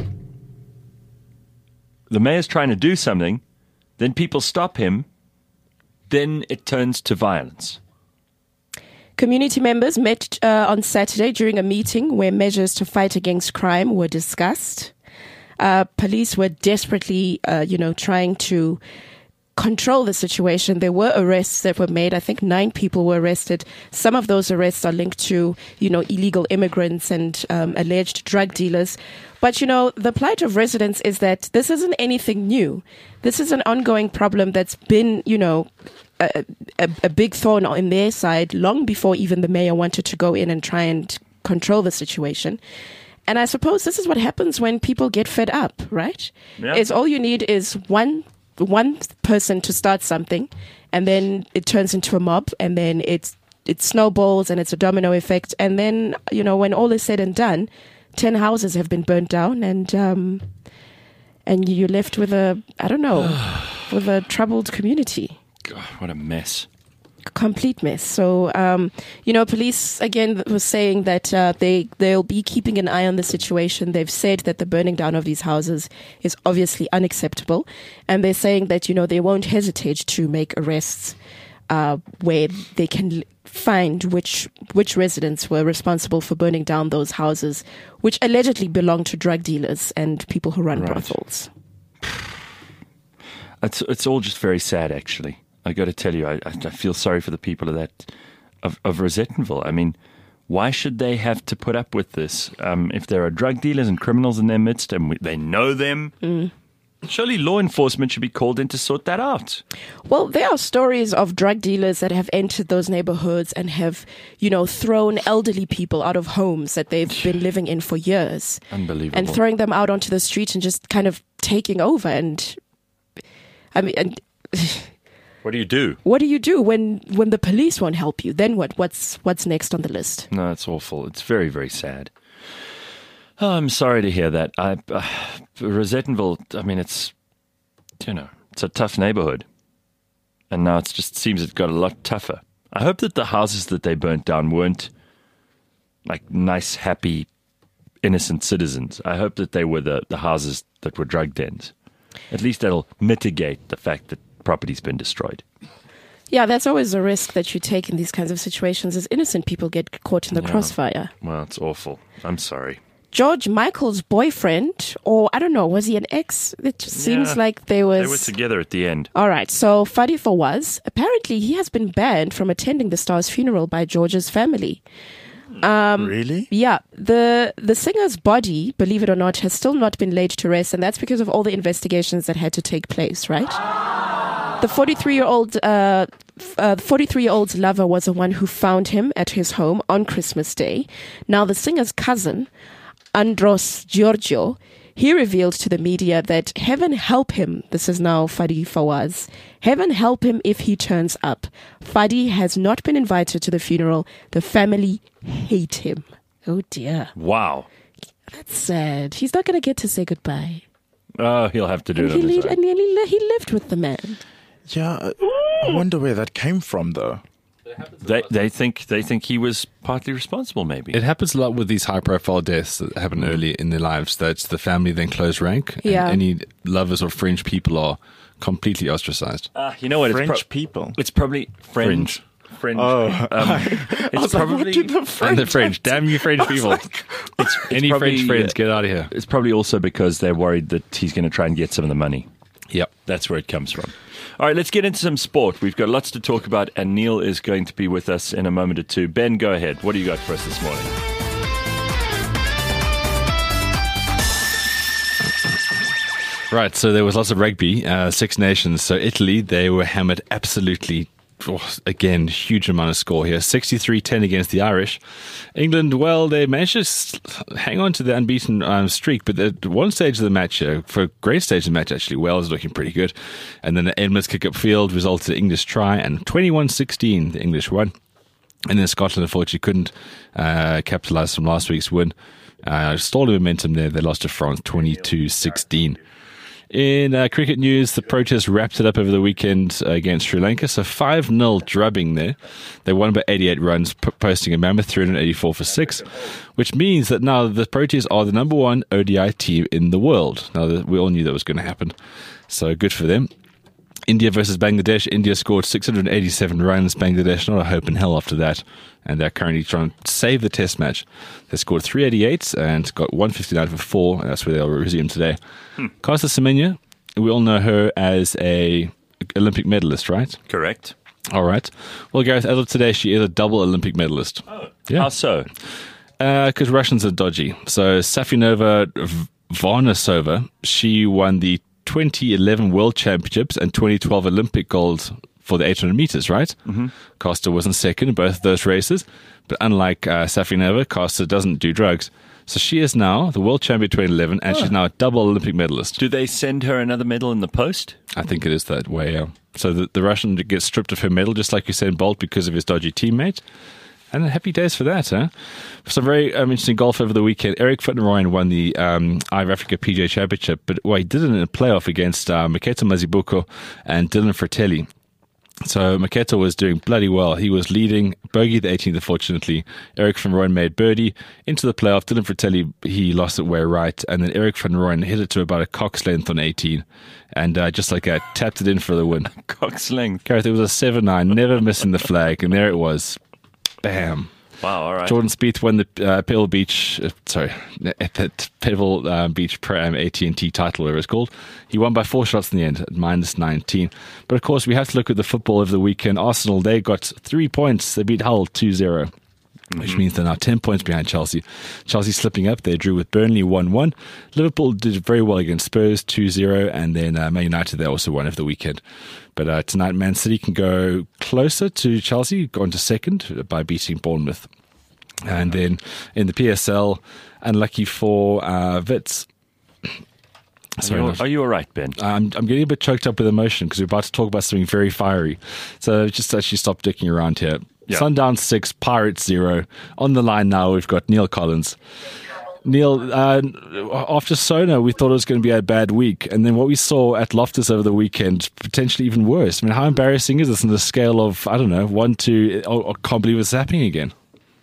the mayor's trying to do something, then people stop him, then it turns to violence. Community members met uh, on Saturday during a meeting where measures to fight against crime were discussed. Uh, police were desperately, uh, you know, trying to control the situation. There were arrests that were made. I think nine people were arrested. Some of those arrests are linked to, you know, illegal immigrants and um, alleged drug dealers. But, you know, the plight of residents is that this isn't anything new. This is an ongoing problem that's been, you know, a, a, a big thorn in their side long before even the mayor wanted to go in and try and control the situation. And I suppose this is what happens when people get fed up, right? Yeah. Is all you need is one one person to start something, and then it turns into a mob, and then it's it snowballs, and it's a domino effect. And then, you know, when all is said and done, ten houses have been burnt down, and um, and you're left with a, I don't know, with a troubled community. God, what a mess. Complete mess. So, um, you know, police, again, was saying that uh, they, they'll be keeping an eye on the situation. They've said that the burning down of these houses is obviously unacceptable. And they're saying that, you know, they won't hesitate to make arrests uh, where they can l- find which which residents were responsible for burning down those houses, which allegedly belong to drug dealers and people who run Right. brothels. It's, it's all just very sad, actually. I got to tell you, I, I feel sorry for the people of that of, of Rosettenville. I mean, why should they have to put up with this? Um, if there are drug dealers and criminals in their midst, and we, they know them, mm. surely law enforcement should be called in to sort that out. Well, there are stories of drug dealers that have entered those neighborhoods and have, you know, thrown elderly people out of homes that they've been living in for years. Unbelievable. And throwing them out onto the street and just kind of taking over. And I mean, and what do you do? What do you do when, when the police won't help you? Then what? What's what's next on the list? No, it's awful. It's very, very sad. Oh, I'm sorry to hear that. I, uh, Rosettenville, I mean, it's, you know, it's a tough neighborhood. And now it just seems it got a lot tougher. I hope that the houses that they burnt down weren't like nice, happy, innocent citizens. I hope that they were the, the houses that were drug dens. At least that'll mitigate the fact that property's been destroyed. Yeah, that's always a risk that you take in these kinds of situations, is innocent people get caught in the Yeah. crossfire. Well, it's awful. I'm sorry. George Michael's boyfriend, or I don't know, was he an ex? It just seems Yeah, like they was... They were together at the end. All right, so Fadi Fawaz, apparently he has been banned from attending the star's funeral by George's family. Um, really? Yeah. The the singer's body, believe it or not, has still not been laid to rest, and that's because of all the investigations that had to take place, right? The forty-three-year-old uh, uh, forty-three-year-old's lover was the one who found him at his home on Christmas Day. Now, the singer's cousin, Andros Giorgio, he revealed to the media that heaven help him, this is now Fadi Fawaz, heaven help him if he turns up. Fadi has not been invited to the funeral. The family hate him. Oh dear. Wow. That's sad. He's not going to get to say goodbye. Oh, he'll have to do And it he, on his lead, own. and he, he lived with the man. Yeah, I wonder where that came from, though. They they think they think he was partly responsible, maybe. It happens a lot with these high-profile deaths that happen early in their lives. That the family then close rank, and Yeah. any lovers or fringe people are completely ostracized. Uh, you know what? French it's pro- people. It's probably fringe. Fringe. Oh, Um, I it's was like, probably what did the French And the French, damn you French people! it's, Any probably, French friends, uh, get out of here. It's probably also because they're worried that he's going to try and get some of the money. Yep. That's where it comes from. All right, let's get into some sport. We've got lots to talk about, and Neil is going to be with us in a moment or two. Ben, go ahead. What do you got for us this morning? Right, so there was lots of rugby, uh, Six Nations. So Italy, they were hammered absolutely. Oh, again, huge amount of score here. sixty-three ten against the Irish. England, well, they managed to s- hang on to the unbeaten um, streak, but at one stage of the match, uh, for a great stage of the match, actually, Wales looking pretty good. And then the Edmonds kick-up field resulted in English try, and twenty-one sixteen, the English won. And then Scotland, unfortunately, couldn't uh, capitalise from last week's win. Uh, stalled the momentum there. They lost to France twenty-two sixteen. In uh, cricket news, the Protests wrapped it up over the weekend uh, against Sri Lanka. So five nil drubbing there. They won by eighty-eight runs, p- posting a mammoth three hundred eighty-four for six, which means that now the Protests are the number one O D I team in the world. Now, we all knew that was going to happen. So good for them. India versus Bangladesh. India scored six hundred eighty-seven runs. Bangladesh, not a hope in hell after that. And they're currently trying to save the test match. They scored three eighty-eight and got one fifty-nine for four. And that's where they'll resume today. Hmm. Kasta Semenya, we all know her as a Olympic medalist, right? Correct. All right. Well, Gareth, as of today, she is a double Olympic medalist. Oh, yeah. How so? Because uh, Russians are dodgy. So Safinova Varnasova, she won the twenty eleven World Championships and twenty twelve Olympic gold for the eight hundred meters, right? Mm-hmm. Costa was in second in both of those races. But unlike uh, Safinova, Costa doesn't do drugs. So she is now the world champion twenty eleven, and oh. she's now a double Olympic medalist. Do they send her another medal in the post? I think it is that way, yeah. So the, the Russian gets stripped of her medal, just like Usain Bolt, because of his dodgy teammate. And happy days for that, huh? Some very um, interesting golf over the weekend. Erik van Rooyen won the um, I V Africa P G A Championship, but well, he did it in a playoff against uh, Maketa Mazibuko and Dylan Fratelli. So Maketa was doing bloody well. He was leading, bogey the eighteenth, unfortunately. Erik van Rooyen made birdie into the playoff. Dylan Fratelli, he lost it way right. And then Erik van Rooyen hit it to about a cock's length on eighteen. And uh, just like that, tapped it in for the win. Cock's length. Gareth, it was a seven nine, never missing the flag. And there it was. Bam. Wow, all right. Jordan Spieth won the uh, Pebble Beach, uh, sorry, at Pebble uh, Beach um, A T and T title, whatever it's called. He won by four shots in the end at minus nineteen. But of course, we have to look at the football of the weekend. Arsenal, they got three points. They beat Hull two zero. Mm-hmm. Which means they're now ten points behind Chelsea. Chelsea slipping up. They drew with Burnley one one. Liverpool did very well against Spurs two zero. And then uh, Man United, they also won over the weekend. But uh, tonight, Man City can go closer to Chelsea, go on to second by beating Bournemouth. And then in the P S L, unlucky for uh, Wits. Sorry, are you, are you all right, Ben? I'm, I'm getting a bit choked up with emotion because we're about to talk about something very fiery. So just actually stop dicking around here. Yeah. Sundown six, Pirates zero. On the line now, we've got Neil Collins. Neil, uh, after Sona, we thought it was going to be a bad week. And then what we saw at Loftus over the weekend, potentially even worse. I mean, how embarrassing is this on the scale of, I don't know, one to, oh, I can't believe it's happening again?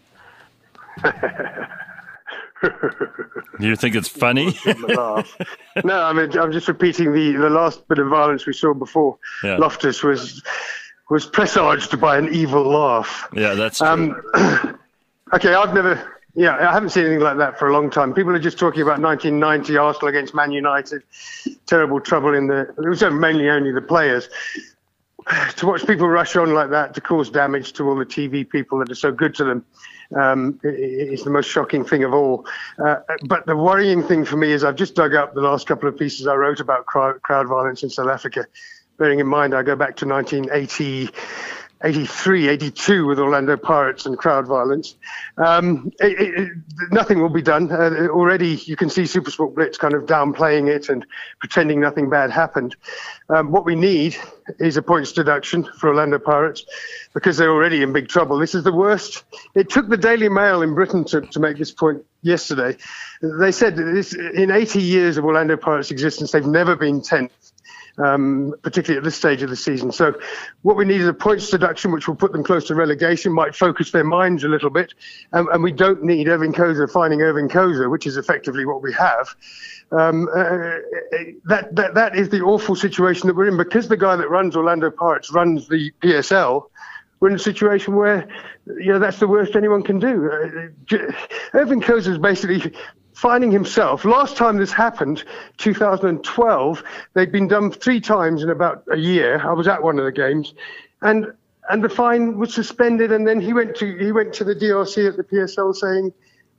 You think it's funny? No, I mean, I'm just repeating the, the last bit of violence we saw before. Yeah. Loftus was was presaged by an evil laugh. Yeah, that's true. Um, okay, I've never... Yeah, I haven't seen anything like that for a long time. People are just talking about nineteen ninety Arsenal against Man United, terrible trouble in the... It was mainly only the players. To watch people rush on like that to cause damage to all the T V people that are so good to them um, is the most shocking thing of all. Uh, but the worrying thing for me is I've just dug up the last couple of pieces I wrote about crowd, crowd violence in South Africa. Bearing in mind, I go back to nineteen eighty... eighty-three, eighty-two with Orlando Pirates and crowd violence. Um, it, it, nothing will be done. Uh, already you can see SuperSport Blitz kind of downplaying it and pretending nothing bad happened. Um, what we need is a points deduction for Orlando Pirates because they're already in big trouble. This is the worst. It took the Daily Mail in Britain to, to make this point yesterday. They said that this, in eighty years of Orlando Pirates' existence, they've never been tenth. Um, particularly at this stage of the season. So what we need is a points deduction, which will put them close to relegation, might focus their minds a little bit. Um, and we don't need Irving Koza finding Irving Koza, which is effectively what we have. Um, uh, that, that that is the awful situation that we're in. Because the guy that runs Orlando Pirates runs the P S L, we're in a situation where, you know, that's the worst anyone can do. Uh, Irving Koza is basically finding himself. Last time this happened, two thousand twelve, they'd been done three times in about a year. I was at one of the games, and and the fine was suspended. And then he went to he went to the D R C at the P S L saying,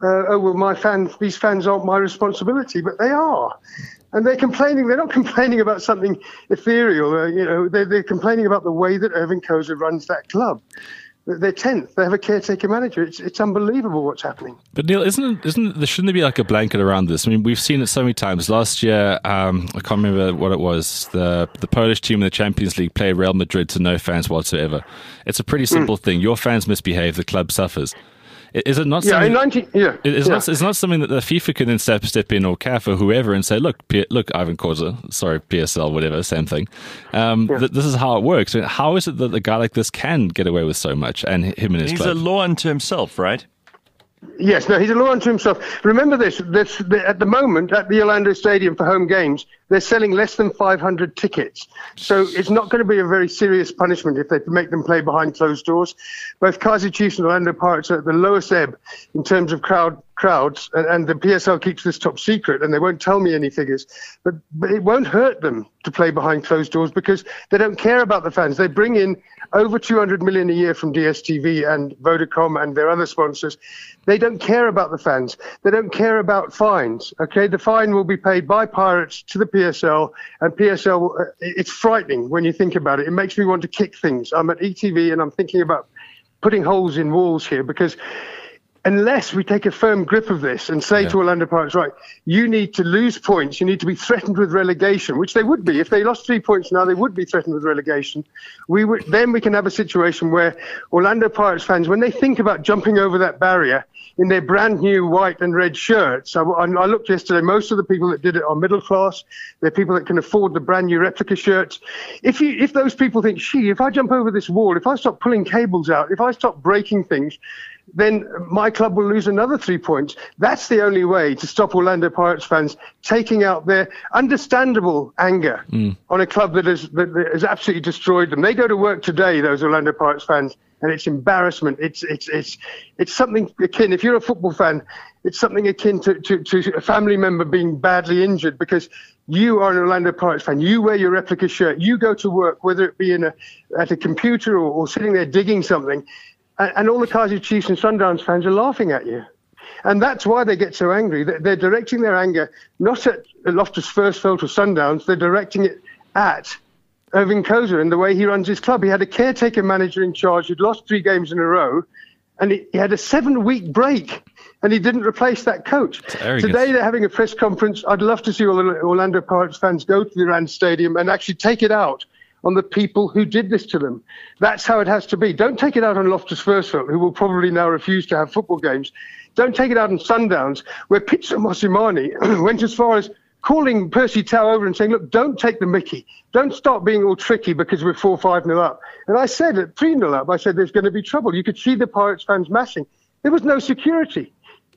uh, oh, well, my fans, these fans aren't my responsibility, but they are. And they're complaining. They're not complaining about something ethereal. Uh, you know, they're, they're complaining about the way that Irving Kozer runs that club. They're tenth. They have a caretaker manager. It's it's unbelievable what's happening. But Neil, isn't it, isn't there shouldn't there be like a blanket around this? I mean, we've seen it so many times. Last year, um, I can't remember what it was. The the Polish team in the Champions League play Real Madrid to no fans whatsoever. It's a pretty simple mm. thing. Your fans misbehave, the club suffers. Is it not? Yeah, something, in nineteen, yeah, it's yeah. not. It's not something that the FIFA can then step step in, or C A F or whoever, and say, "Look, P- look, Irving Kozer, sorry, P S L, whatever, same thing. Um, yeah. th- this is how it works. How is it that a guy like this can get away with so much, and him and his He's club? a law unto himself, right? Yes, no, he's a law unto himself. Remember this, this the, at the moment, at the Orlando Stadium for home games, they're selling less than five hundred tickets. So it's not going to be a very serious punishment if they make them play behind closed doors. Both Kaizer Chiefs and Orlando Pirates are at the lowest ebb in terms of crowd crowds, and, and the P S L keeps this top secret, and they won't tell me any figures. But, but it won't hurt them to play behind closed doors because they don't care about the fans. They bring in over two hundred million a year from D S T V and Vodacom and their other sponsors. They don't care about the fans. They don't care about fines. Okay, the fine will be paid by Pirates to the P S L, and P S L. Uh, it's frightening when you think about it. It makes me want to kick things. I'm at E T V and I'm thinking about putting holes in walls here because unless we take a firm grip of this and say yeah. to Orlando Pirates, right, you need to lose points, you need to be threatened with relegation, which they would be. If they lost three points now, they would be threatened with relegation. We would, then we can have a situation where Orlando Pirates fans, when they think about jumping over that barrier in their brand new white and red shirts, I, I looked yesterday, most of the people that did it are middle class. They're people that can afford the brand new replica shirts. If you, if those people think, gee, if I jump over this wall, if I stop pulling cables out, if I stop breaking things, then my club will lose another three points. That's the only way to stop Orlando Pirates fans taking out their understandable anger mm. on a club that has, that has absolutely destroyed them. They go to work today, those Orlando Pirates fans, and it's embarrassment. It's it's it's it's something akin, if you're a football fan, it's something akin to, to, to a family member being badly injured because you are an Orlando Pirates fan. You wear your replica shirt. You go to work, whether it be in a at a computer or, or sitting there digging something, and all the Kaizer Chiefs and Sundowns fans are laughing at you. And that's why they get so angry. They're directing their anger not at Loftus Versfeld or Sundowns, they're directing it at Irving Kozer and the way he runs his club. He had a caretaker manager in charge who'd lost three games in a row, and he, he had a seven-week break, and he didn't replace that coach. Today they're having a press conference. I'd love to see all the Orlando Pirates fans go to the Rand Stadium and actually take it out on the people who did this to them. That's how it has to be. Don't take it out on Loftus Versfeld, who will probably now refuse to have football games. Don't take it out on Sundowns, where Pitso Mosimane went as far as calling Percy Tau over and saying, look, don't take the mickey. Don't start being all tricky because we're four five nil up. And I said at three nil up, I said there's going to be trouble. You could see the Pirates fans massing. There was no security.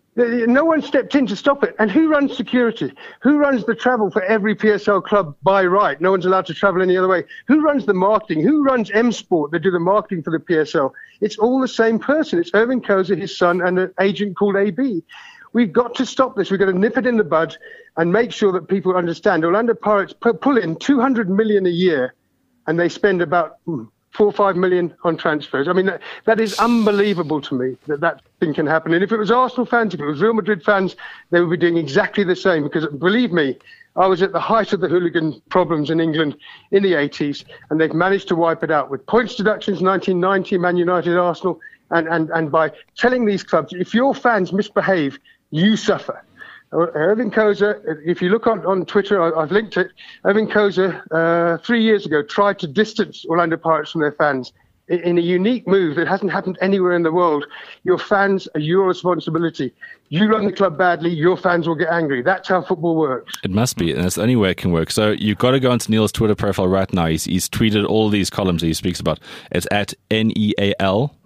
No one stepped in to stop it. And who runs security? Who runs the travel for every P S L club by right? No one's allowed to travel any other way. Who runs the marketing? Who runs M Sport? They do the marketing for the P S L. It's all the same person. It's Irving Kozer, his son, and an agent called A B. We've got to stop this. We've got to nip it in the bud and make sure that people understand. Orlando Pirates pull in two hundred million a year, and they spend about hmm, four or five million on transfers. I mean, that, that is unbelievable to me that that thing can happen. And if it was Arsenal fans, if it was Real Madrid fans, they would be doing exactly the same. Because believe me, I was at the height of the hooligan problems in England in the eighties, and they've managed to wipe it out with points deductions, nineteen ninety, Man United, Arsenal, and, and, and by telling these clubs, if your fans misbehave, you suffer. Irving Kozer, if you look on, on Twitter, I, I've linked it, Irving Kozer, uh, three years ago, tried to distance Orlando Pirates from their fans in, in a unique move that hasn't happened anywhere in the world. Your fans are your responsibility. You run the club badly, your fans will get angry. That's how football works. It must be, and that's the only way it can work. So you've got to go onto Neil's Twitter profile right now. He's, he's tweeted all these columns that he speaks about. It's at N E A L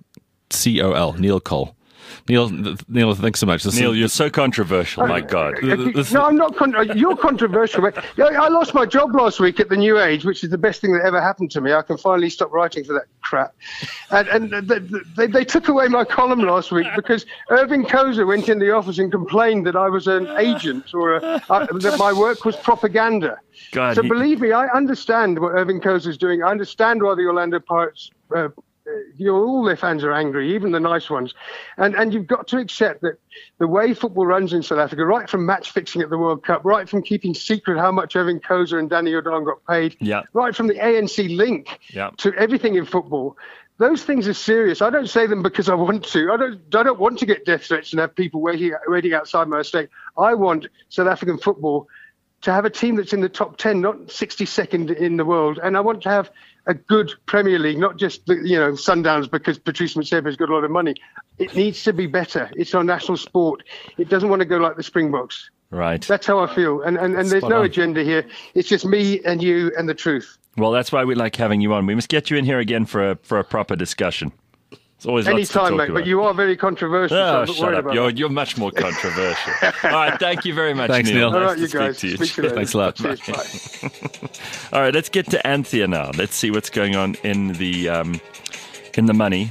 C O L, Neil Cole. Neil, Neil, thanks so much. This Neil, is, you're so controversial. My God. This, no, I'm not. Con- you're controversial. I lost my job last week at the New Age, which is the best thing that ever happened to me. I can finally stop writing for that crap. And, and they, they, they took away my column last week because Irving Kozer went in the office and complained that I was an agent or a, uh, that my work was propaganda. God, so he... believe me, I understand what Irving Kozer is doing. I understand why the Orlando Pirates Uh, you know, all their fans are angry, even the nice ones. And and you've got to accept that the way football runs in South Africa, right from match fixing at the World Cup, right from keeping secret how much Irving Koza and Danny O'Donnell got paid, yeah. right from the A N C link yeah. to everything in football, those things are serious. I don't say them because I want to. I don't I don't want to get death threats and have people waiting, waiting outside my estate. I want South African football to have a team that's in the top ten, not sixty-second in the world. And I want to have a good Premier League, not just, the, you know, Sundowns because Patrice Motsepe's got a lot of money. It needs to be better. It's our national sport. It doesn't want to go like the Springboks. Right. That's how I feel. And, and, and there's Spot no on. agenda here. It's just me and you and the truth. Well, that's why we like having you on. We must get you in here again for a, for a proper discussion. It's always lots to Anytime, talk mate, about. but you are very controversial. Oh, so I'm not shut worried up. about You're, that. you're much more controversial. All right, thank you very much, Thanks, Neil. Neil. All Nice right, to you speak guys. to you. Speak to you later. Thanks a lot. Cheers, bye. All right, let's get to Anthea now. Let's see what's going on in the um, in the money.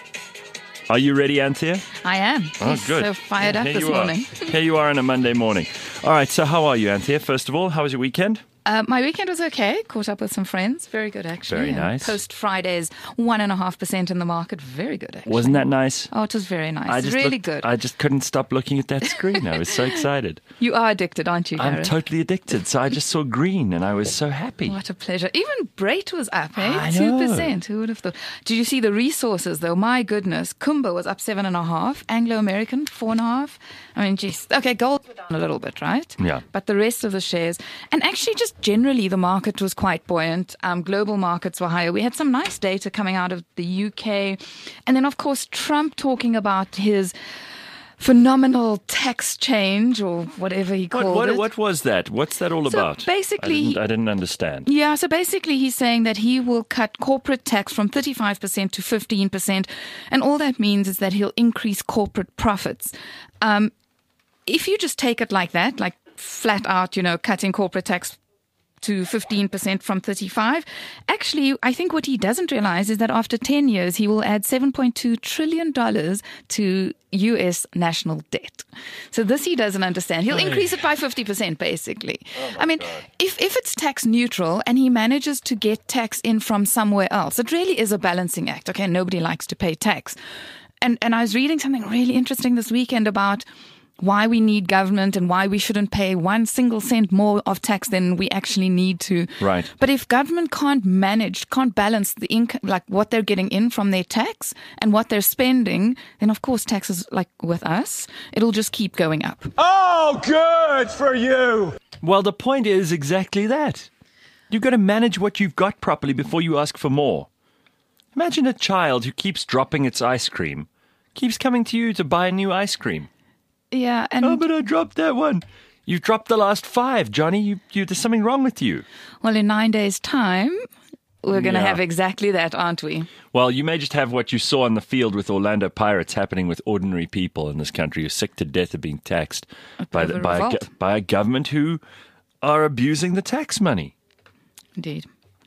Are you ready, Anthea? I am. Oh, He's good. so fired up Here this you are. morning. Here you are on a Monday morning. All right, so how are you, Anthea? First of all, how was your weekend? Uh, my weekend was okay. Caught up with some friends. Very good, actually. Very nice. Post Friday's one and a half percent in the market. Very good, actually. Wasn't that nice? Oh, it was very nice. I just really looked- good. I just couldn't stop looking at that screen. I was so excited. You are addicted, aren't you, I'm Gareth? totally addicted. So I just saw green and I was so happy. What a pleasure. Even Brait was up, eh? I two know. percent. Who would have thought? Did you see the resources, though? My goodness. Kumba was up seven and a half. Anglo-American, four and a half. I mean, geez. Okay, gold went down a little bit, right? Yeah. But the rest of the shares, and actually just generally the market was quite buoyant. Um, global markets were higher. We had some nice data coming out of the U K. And then, of course, Trump talking about his phenomenal tax change or whatever he What, called what, it. what was that? What's that all So about? basically- I didn't, I didn't understand. Yeah, so basically he's saying that he will cut corporate tax from thirty-five percent to fifteen percent. And all that means is that he'll increase corporate profits. Um, if you just take it like that, like flat out, you know, cutting corporate tax to fifteen percent from thirty-five. Actually, I think what he doesn't realize is that after ten years, he will add seven point two trillion dollars to U S national debt. So this he doesn't understand. He'll increase it by fifty percent, basically. I mean, if, if it's tax neutral and he manages to get tax in from somewhere else, it really is a balancing act. Okay, nobody likes to pay tax. And, and I was reading something really interesting this weekend about why we need government and why we shouldn't pay one single cent more of tax than we actually need to. Right. But if government can't manage, can't balance the income, like what they're getting in from their tax and what they're spending, then of course taxes, like with us, it'll just keep going up. Oh, good for you. Well, the point is exactly that. You've got to manage what you've got properly before you ask for more. Imagine a child who keeps dropping its ice cream, keeps coming to you to buy a new ice cream. Yeah, and Oh, but I dropped that one. You've dropped the last five, Johnny. You, you, there's something wrong with you. well, in nine days' time, we're going to Yeah. have exactly that, aren't we? Well, you may just have what you saw on the field with Orlando Pirates happening with ordinary people in this country who're sick to death of being taxed by, bit of the, a by, a, revolt. go- by a government who are abusing the tax money. Indeed.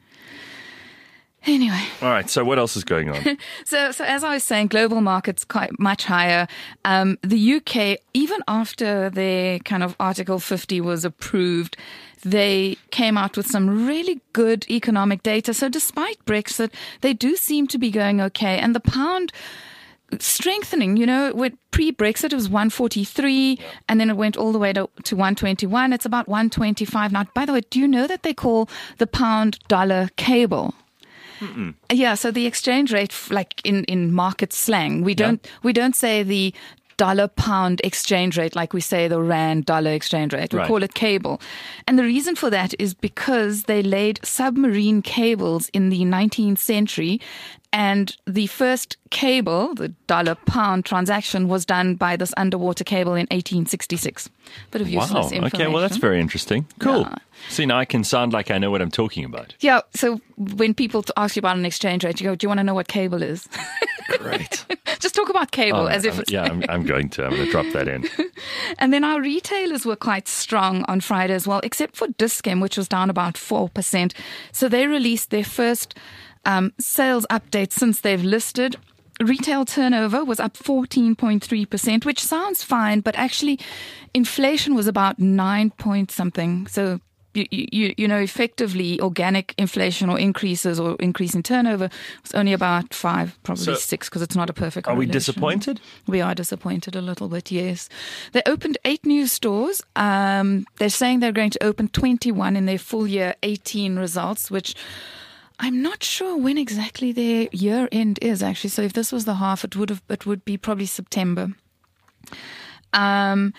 Anyway. All right, so what else is going on? So, so as I was saying, global markets quite much higher. Um, the U K, even after their kind of Article fifty was approved, they came out with some really good economic data. So despite Brexit, they do seem to be going okay. And the pound strengthening, you know, with pre-Brexit, it was one forty-three, and then it went all the way to, to one twenty-one. It's about one twenty-five now. By the way, do you know that they call the pound dollar cable? Mm-mm. Yeah, so the exchange rate, f- like in, in market slang, we don't we don't say the dollar pound exchange rate like we say the rand dollar exchange rate. We Right. call it cable. And the reason for that is because they laid submarine cables in the nineteenth century, and the first cable, the dollar pound transaction, was done by this underwater cable in eighteen sixty-six. Bit of Wow. useless information. Okay, well, that's very interesting. Cool. Yeah. See, now I can sound like I know what I'm talking about. Yeah, so when people t- ask you about an exchange rate, you go, do you want to know what cable is? Great. Just talk about cable Oh, as if I'm- it's... yeah, I'm, I'm going to. I'm going to drop that in. And then our retailers were quite strong on Friday as well, except for Dis-Chem, which was down about four percent. So they released their first um, sales update since they've listed. Retail turnover was up fourteen point three percent, which sounds fine, but actually inflation was about nine point something. So you, you, you know, effectively organic inflation or increases or increase in turnover was only about five, probably So, six, because it's not a perfect Are we correlation. disappointed? We are disappointed a little bit, yes. They opened eight new stores. Um, they're saying they're going to open twenty-one in their full year eighteen results, which I'm not sure when exactly their year end is, actually. So if this was the half, it would have, it would be probably September. Um,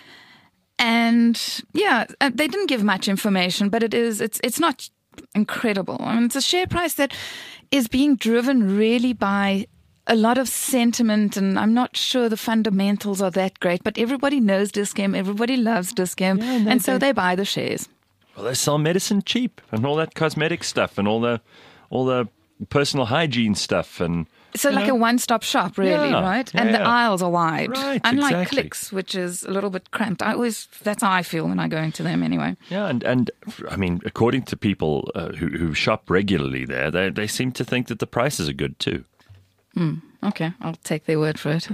and yeah, uh, they didn't give much information, but it is, it's, it's not incredible. I mean, it's a share price that is being driven really by a lot of sentiment, and I'm not sure the fundamentals are that great, but everybody knows Dis-Chem, everybody loves Dis-Chem, Yeah, and they- and so they- they buy the shares. Well, they sell medicine cheap and all that cosmetic stuff and all the all the personal hygiene stuff and So you like know. a one-stop shop, really, Yeah, right? yeah, and the yeah. aisles are wide. Right, Unlike exactly. Clicks, which is a little bit cramped. I always, that's how I feel when I go into them anyway. Yeah, and, and I mean, according to people uh, who, who shop regularly there, they they seem to think that the prices are good too. Hmm. Okay, I'll take their word for it.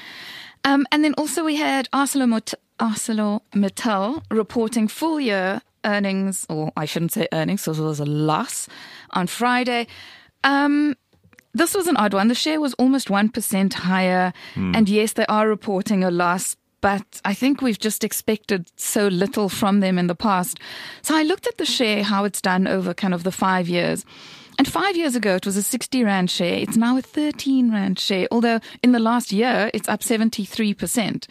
Um, and then also we had ArcelorMit- ArcelorMittal reporting full year earnings, or I shouldn't say earnings, so there was a loss on Friday. Um, this was an odd one. The share was almost one percent higher. Hmm. And yes, they are reporting a loss, but I think we've just expected so little from them in the past. So I looked at the share, how it's done over kind of the five years. And five years ago, it was a sixty rand share. It's now a thirteen rand share, although in the last year, it's up seventy-three percent.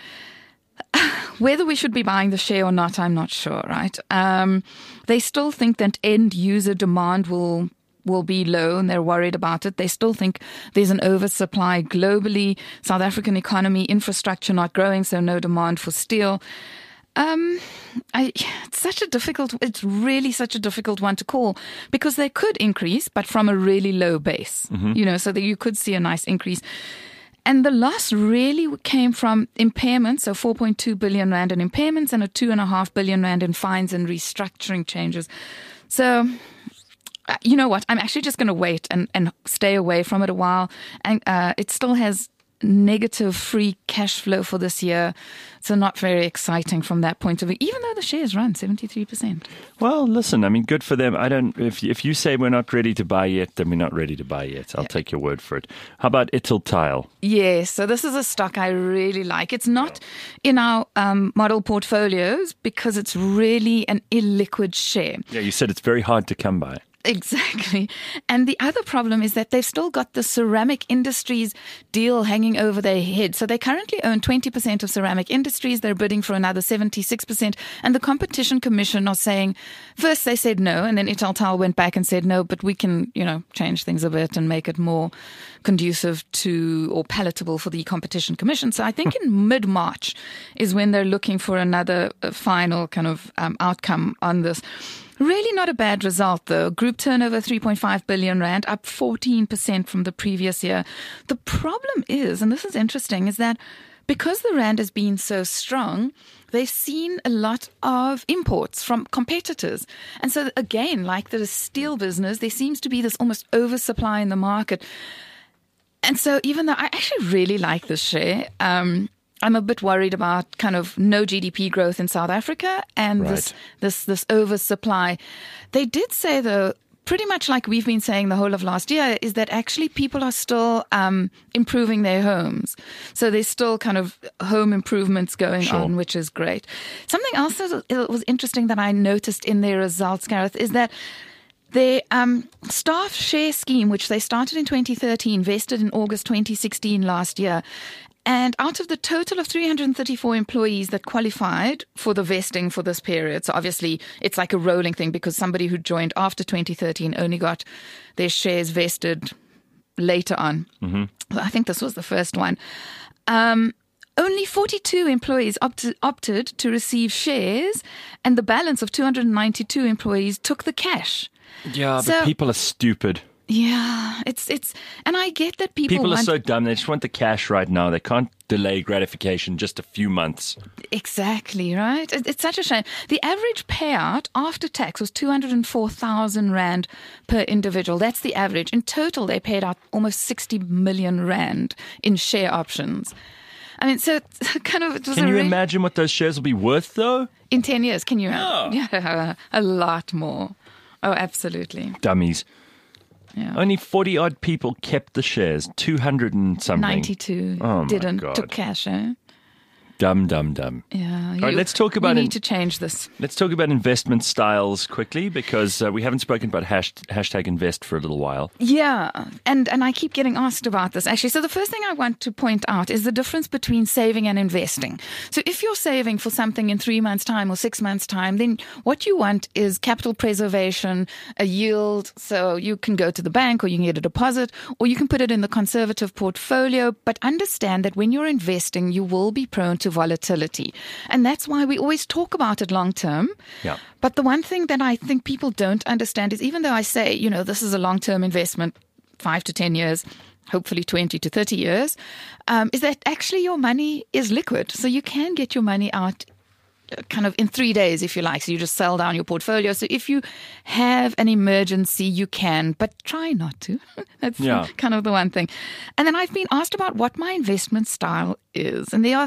Whether we should be buying the share or not, I'm not sure, right? Um, they still think that end user demand will will be low, and they're worried about it. They still think there's an oversupply globally. South African economy, infrastructure not growing, so no demand for steel. Um, I, it's such a difficult, it's really such a difficult one to call, because they could increase, but from a really low base, Mhm. you know, so that you could see a nice increase. And the loss really came from impairments, so four point two billion rand in impairments and a two point five billion rand in fines and restructuring changes. So, uh, you know what? I'm actually just going to wait and, and stay away from it a while. And uh, it still has negative free cash flow for this year. So not very exciting from that point of view, even though the shares run seventy-three percent. Well, listen, I mean, good for them. I don't. If if you say we're not ready to buy yet, then we're not ready to buy yet. I'll take your word for it. How about Italtile? Yes, so this is a stock I really like. It's not in our um, model portfolios because it's really an illiquid share. Yeah, you said it's very hard to come by. Exactly. And the other problem is that they've still got the ceramic industries deal hanging over their head. So they currently own twenty percent of ceramic industries. They're bidding for another seventy-six percent. And the Competition Commission are saying, first they said no, and then Italtile went back and said no, but we can, you know, change things a bit and make it more conducive to or palatable for the Competition Commission. So I think in mid-March is when they're looking for another uh, final kind of um, outcome on this. Really not a bad result, though. Group turnover, three point five billion rand, up fourteen percent from the previous year. The problem is, and this is interesting, is that because the rand has been so strong, they've seen a lot of imports from competitors. And so, again, like the steel business, there seems to be this almost oversupply in the market. And so even though I actually really like this share, um, I'm a bit worried about kind of no G D P growth in South Africa and this, Right. this, this oversupply. They did say, though, pretty much like we've been saying the whole of last year, is that actually people are still um, improving their homes. So there's still kind of home improvements going Sure. on, which is great. Something else that was interesting that I noticed in their results, Gareth, is that their um, staff share scheme, which they started in twenty thirteen, vested in August twenty sixteen last year. And out of the total of three hundred thirty-four employees that qualified for the vesting for this period, so obviously it's like a rolling thing because somebody who joined after twenty thirteen only got their shares vested later on. Mm-hmm. I think this was the first one. Um, only forty-two employees opted, opted to receive shares, and the balance of two hundred ninety-two employees took the cash. Yeah, So- but people are stupid. Yeah, it's, it's, and I get that people, People are want, so dumb. They just want the cash right now. They can't delay gratification just a few months. Exactly, right? It, it's such a shame. The average payout after tax was two hundred four thousand rand per individual. That's the average. In total, they paid out almost sixty million rand in share options. I mean, so it's kind of... It was Can a you really, imagine what those shares will be worth, though? in ten years, can you? Yeah. Yeah, a lot more. Oh, absolutely. Dummies. Yeah. Only forty-odd people kept the shares. two hundred and something. ninety-two Oh, my didn't, God. took cash, eh? Dumb, dumb, dumb. Yeah. All right, you- let's talk about We in- need to change this. Let's talk about investment styles quickly, because uh, we haven't spoken about hash- hashtag invest for a little while. Yeah, and and I keep getting asked about this actually. So the first thing I want to point out is the difference between saving and investing. So if you're saving for something in three months' time or six months' time, then what you want is capital preservation, a yield, so you can go to the bank or you can get a deposit, or you can put it in the conservative portfolio. But understand that when you're investing, you will be prone to volatility, and that's why we always talk about it long term. Yeah. But the one thing that I think people don't understand is, even though I say, you know, this is a long-term investment, five to ten years, hopefully twenty to thirty years, um, is that actually your money is liquid. So you can get your money out uh, kind of in three days, if you like. So you just sell down your portfolio. So if you have an emergency, you can, but try not to. That's Yeah. kind of the one thing. And then I've been asked about what my investment style is. And they are...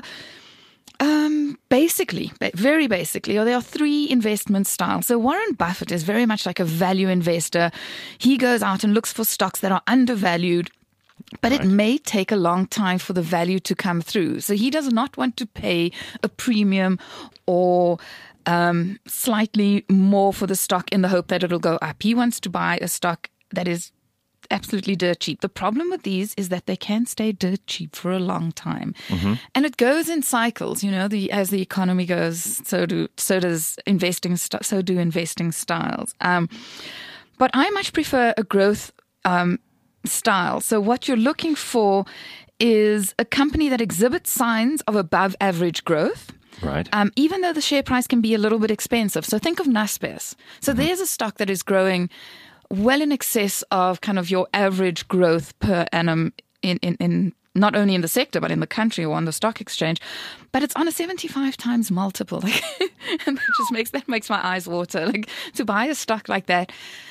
Um, basically, ba- very basically, or there are three investment styles. So Warren Buffett is very much like a value investor. He goes out and looks for stocks that are undervalued, but it may take a long time for the value to come through. So he does not want to pay a premium or um, slightly more for the stock in the hope that it'll go up. He wants to buy a stock that is absolutely dirt cheap. The problem with these is that they can stay dirt cheap for a long time, Mm-hmm. and it goes in cycles. You know, the as the economy goes, so do so does investing. St- so do investing styles. Um, but I much prefer a growth um, style. So what you're looking for is a company that exhibits signs of above average growth. Right. Um, even though the share price can be a little bit expensive. So think of Naspers. So Mm-hmm. there's a stock that is growing well in excess of kind of your average growth per annum in, in, in not only in the sector, but in the country or on the stock exchange. But it's on a seventy-five times multiple. Like, and that just makes, that makes my eyes water. Like, to buy a stock like that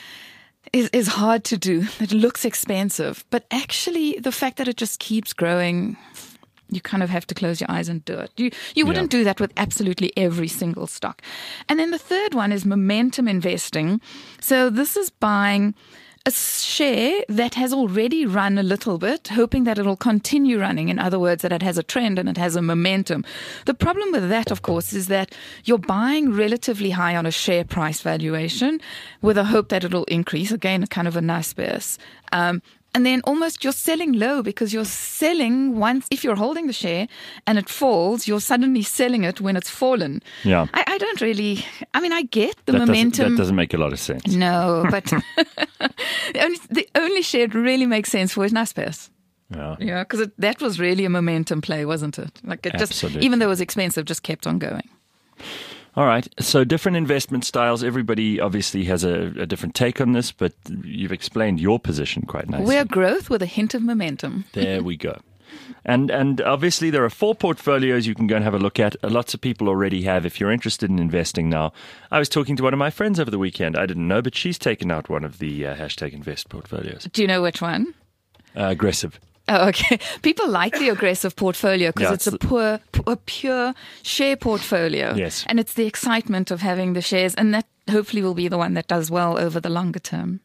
is, is hard to do. It looks expensive. But actually, the fact that it just keeps growing, you kind of have to close your eyes and do it. You you wouldn't Yeah. do that with absolutely every single stock. And then the third one is momentum investing. So this is buying a share that has already run a little bit, hoping that it'll continue running. In other words, that it has a trend and it has a momentum. The problem with that, of course, is that you're buying relatively high on a share price valuation with a hope that it'll increase. Again, kind of a nice base. Um, And then almost you're selling low, because you're selling once, if you're holding the share and it falls, you're suddenly selling it when it's fallen. Yeah. I, I don't really, I mean, I get the that doesn't- momentum. That doesn't make a lot of sense. No, but the, only, the only share it really makes sense for is Naspers. Yeah. Yeah, because that was really a momentum play, wasn't it? Like it just, Absolutely. even though it was expensive, just kept on going. All right. So different investment styles. Everybody obviously has a, a different take on this, but you've explained your position quite nicely. We're growth with a hint of momentum. There we go. And and obviously there are four portfolios you can go and have a look at. Uh, Lots of people already have. If you're interested in investing now, I was talking to one of my friends over the weekend. I didn't know, but she's taken out one of the uh, hashtag invest portfolios. Do you know which one? Uh, aggressive. Oh, okay. People like the aggressive portfolio because Yeah, it's a it's- poor, a pure share portfolio. Yes. And it's the excitement of having the shares, and that hopefully will be the one that does well over the longer term.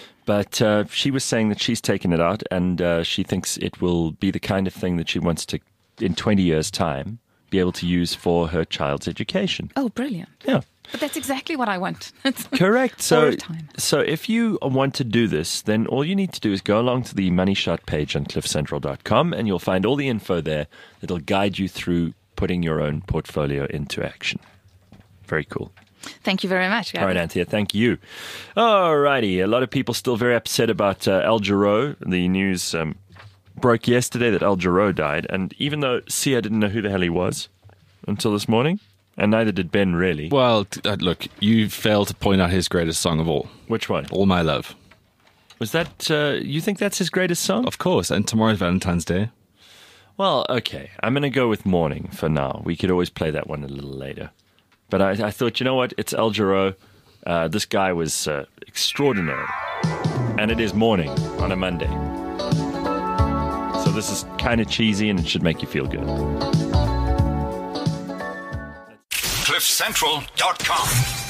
But uh, she was saying that she's taken it out, and uh, she thinks it will be the kind of thing that she wants to, in twenty years' time, be able to use for her child's education. Oh, brilliant. Yeah. But that's exactly what I want. Correct. All So, of time. so if you want to do this, then all you need to do is go along to the Money Shot page on cliff central dot com, and you'll find all the info there that'll guide you through putting your own portfolio into action. Very cool. Thank you very much, Gabby. All right, Anthea, thank you. All righty. A lot of people still very upset about uh, Al Jarreau. The news um, broke yesterday that Al Jarreau died, and even though Sia didn't know who the hell he was until this morning, and neither did Ben, really. Well, t- uh, look, you failed to point out his greatest song of all. Which one? All My Love. Was that, uh, you think that's his greatest song? Of course, and tomorrow's Valentine's Day. Well, okay. I'm going to go with Morning for now. We could always play that one a little later. But I, I thought, you know what? It's Al Jarreau. Uh, this guy was uh, extraordinary. And it is morning on a Monday. So So this is kind of cheesy and it should make you feel good. cliff central dot com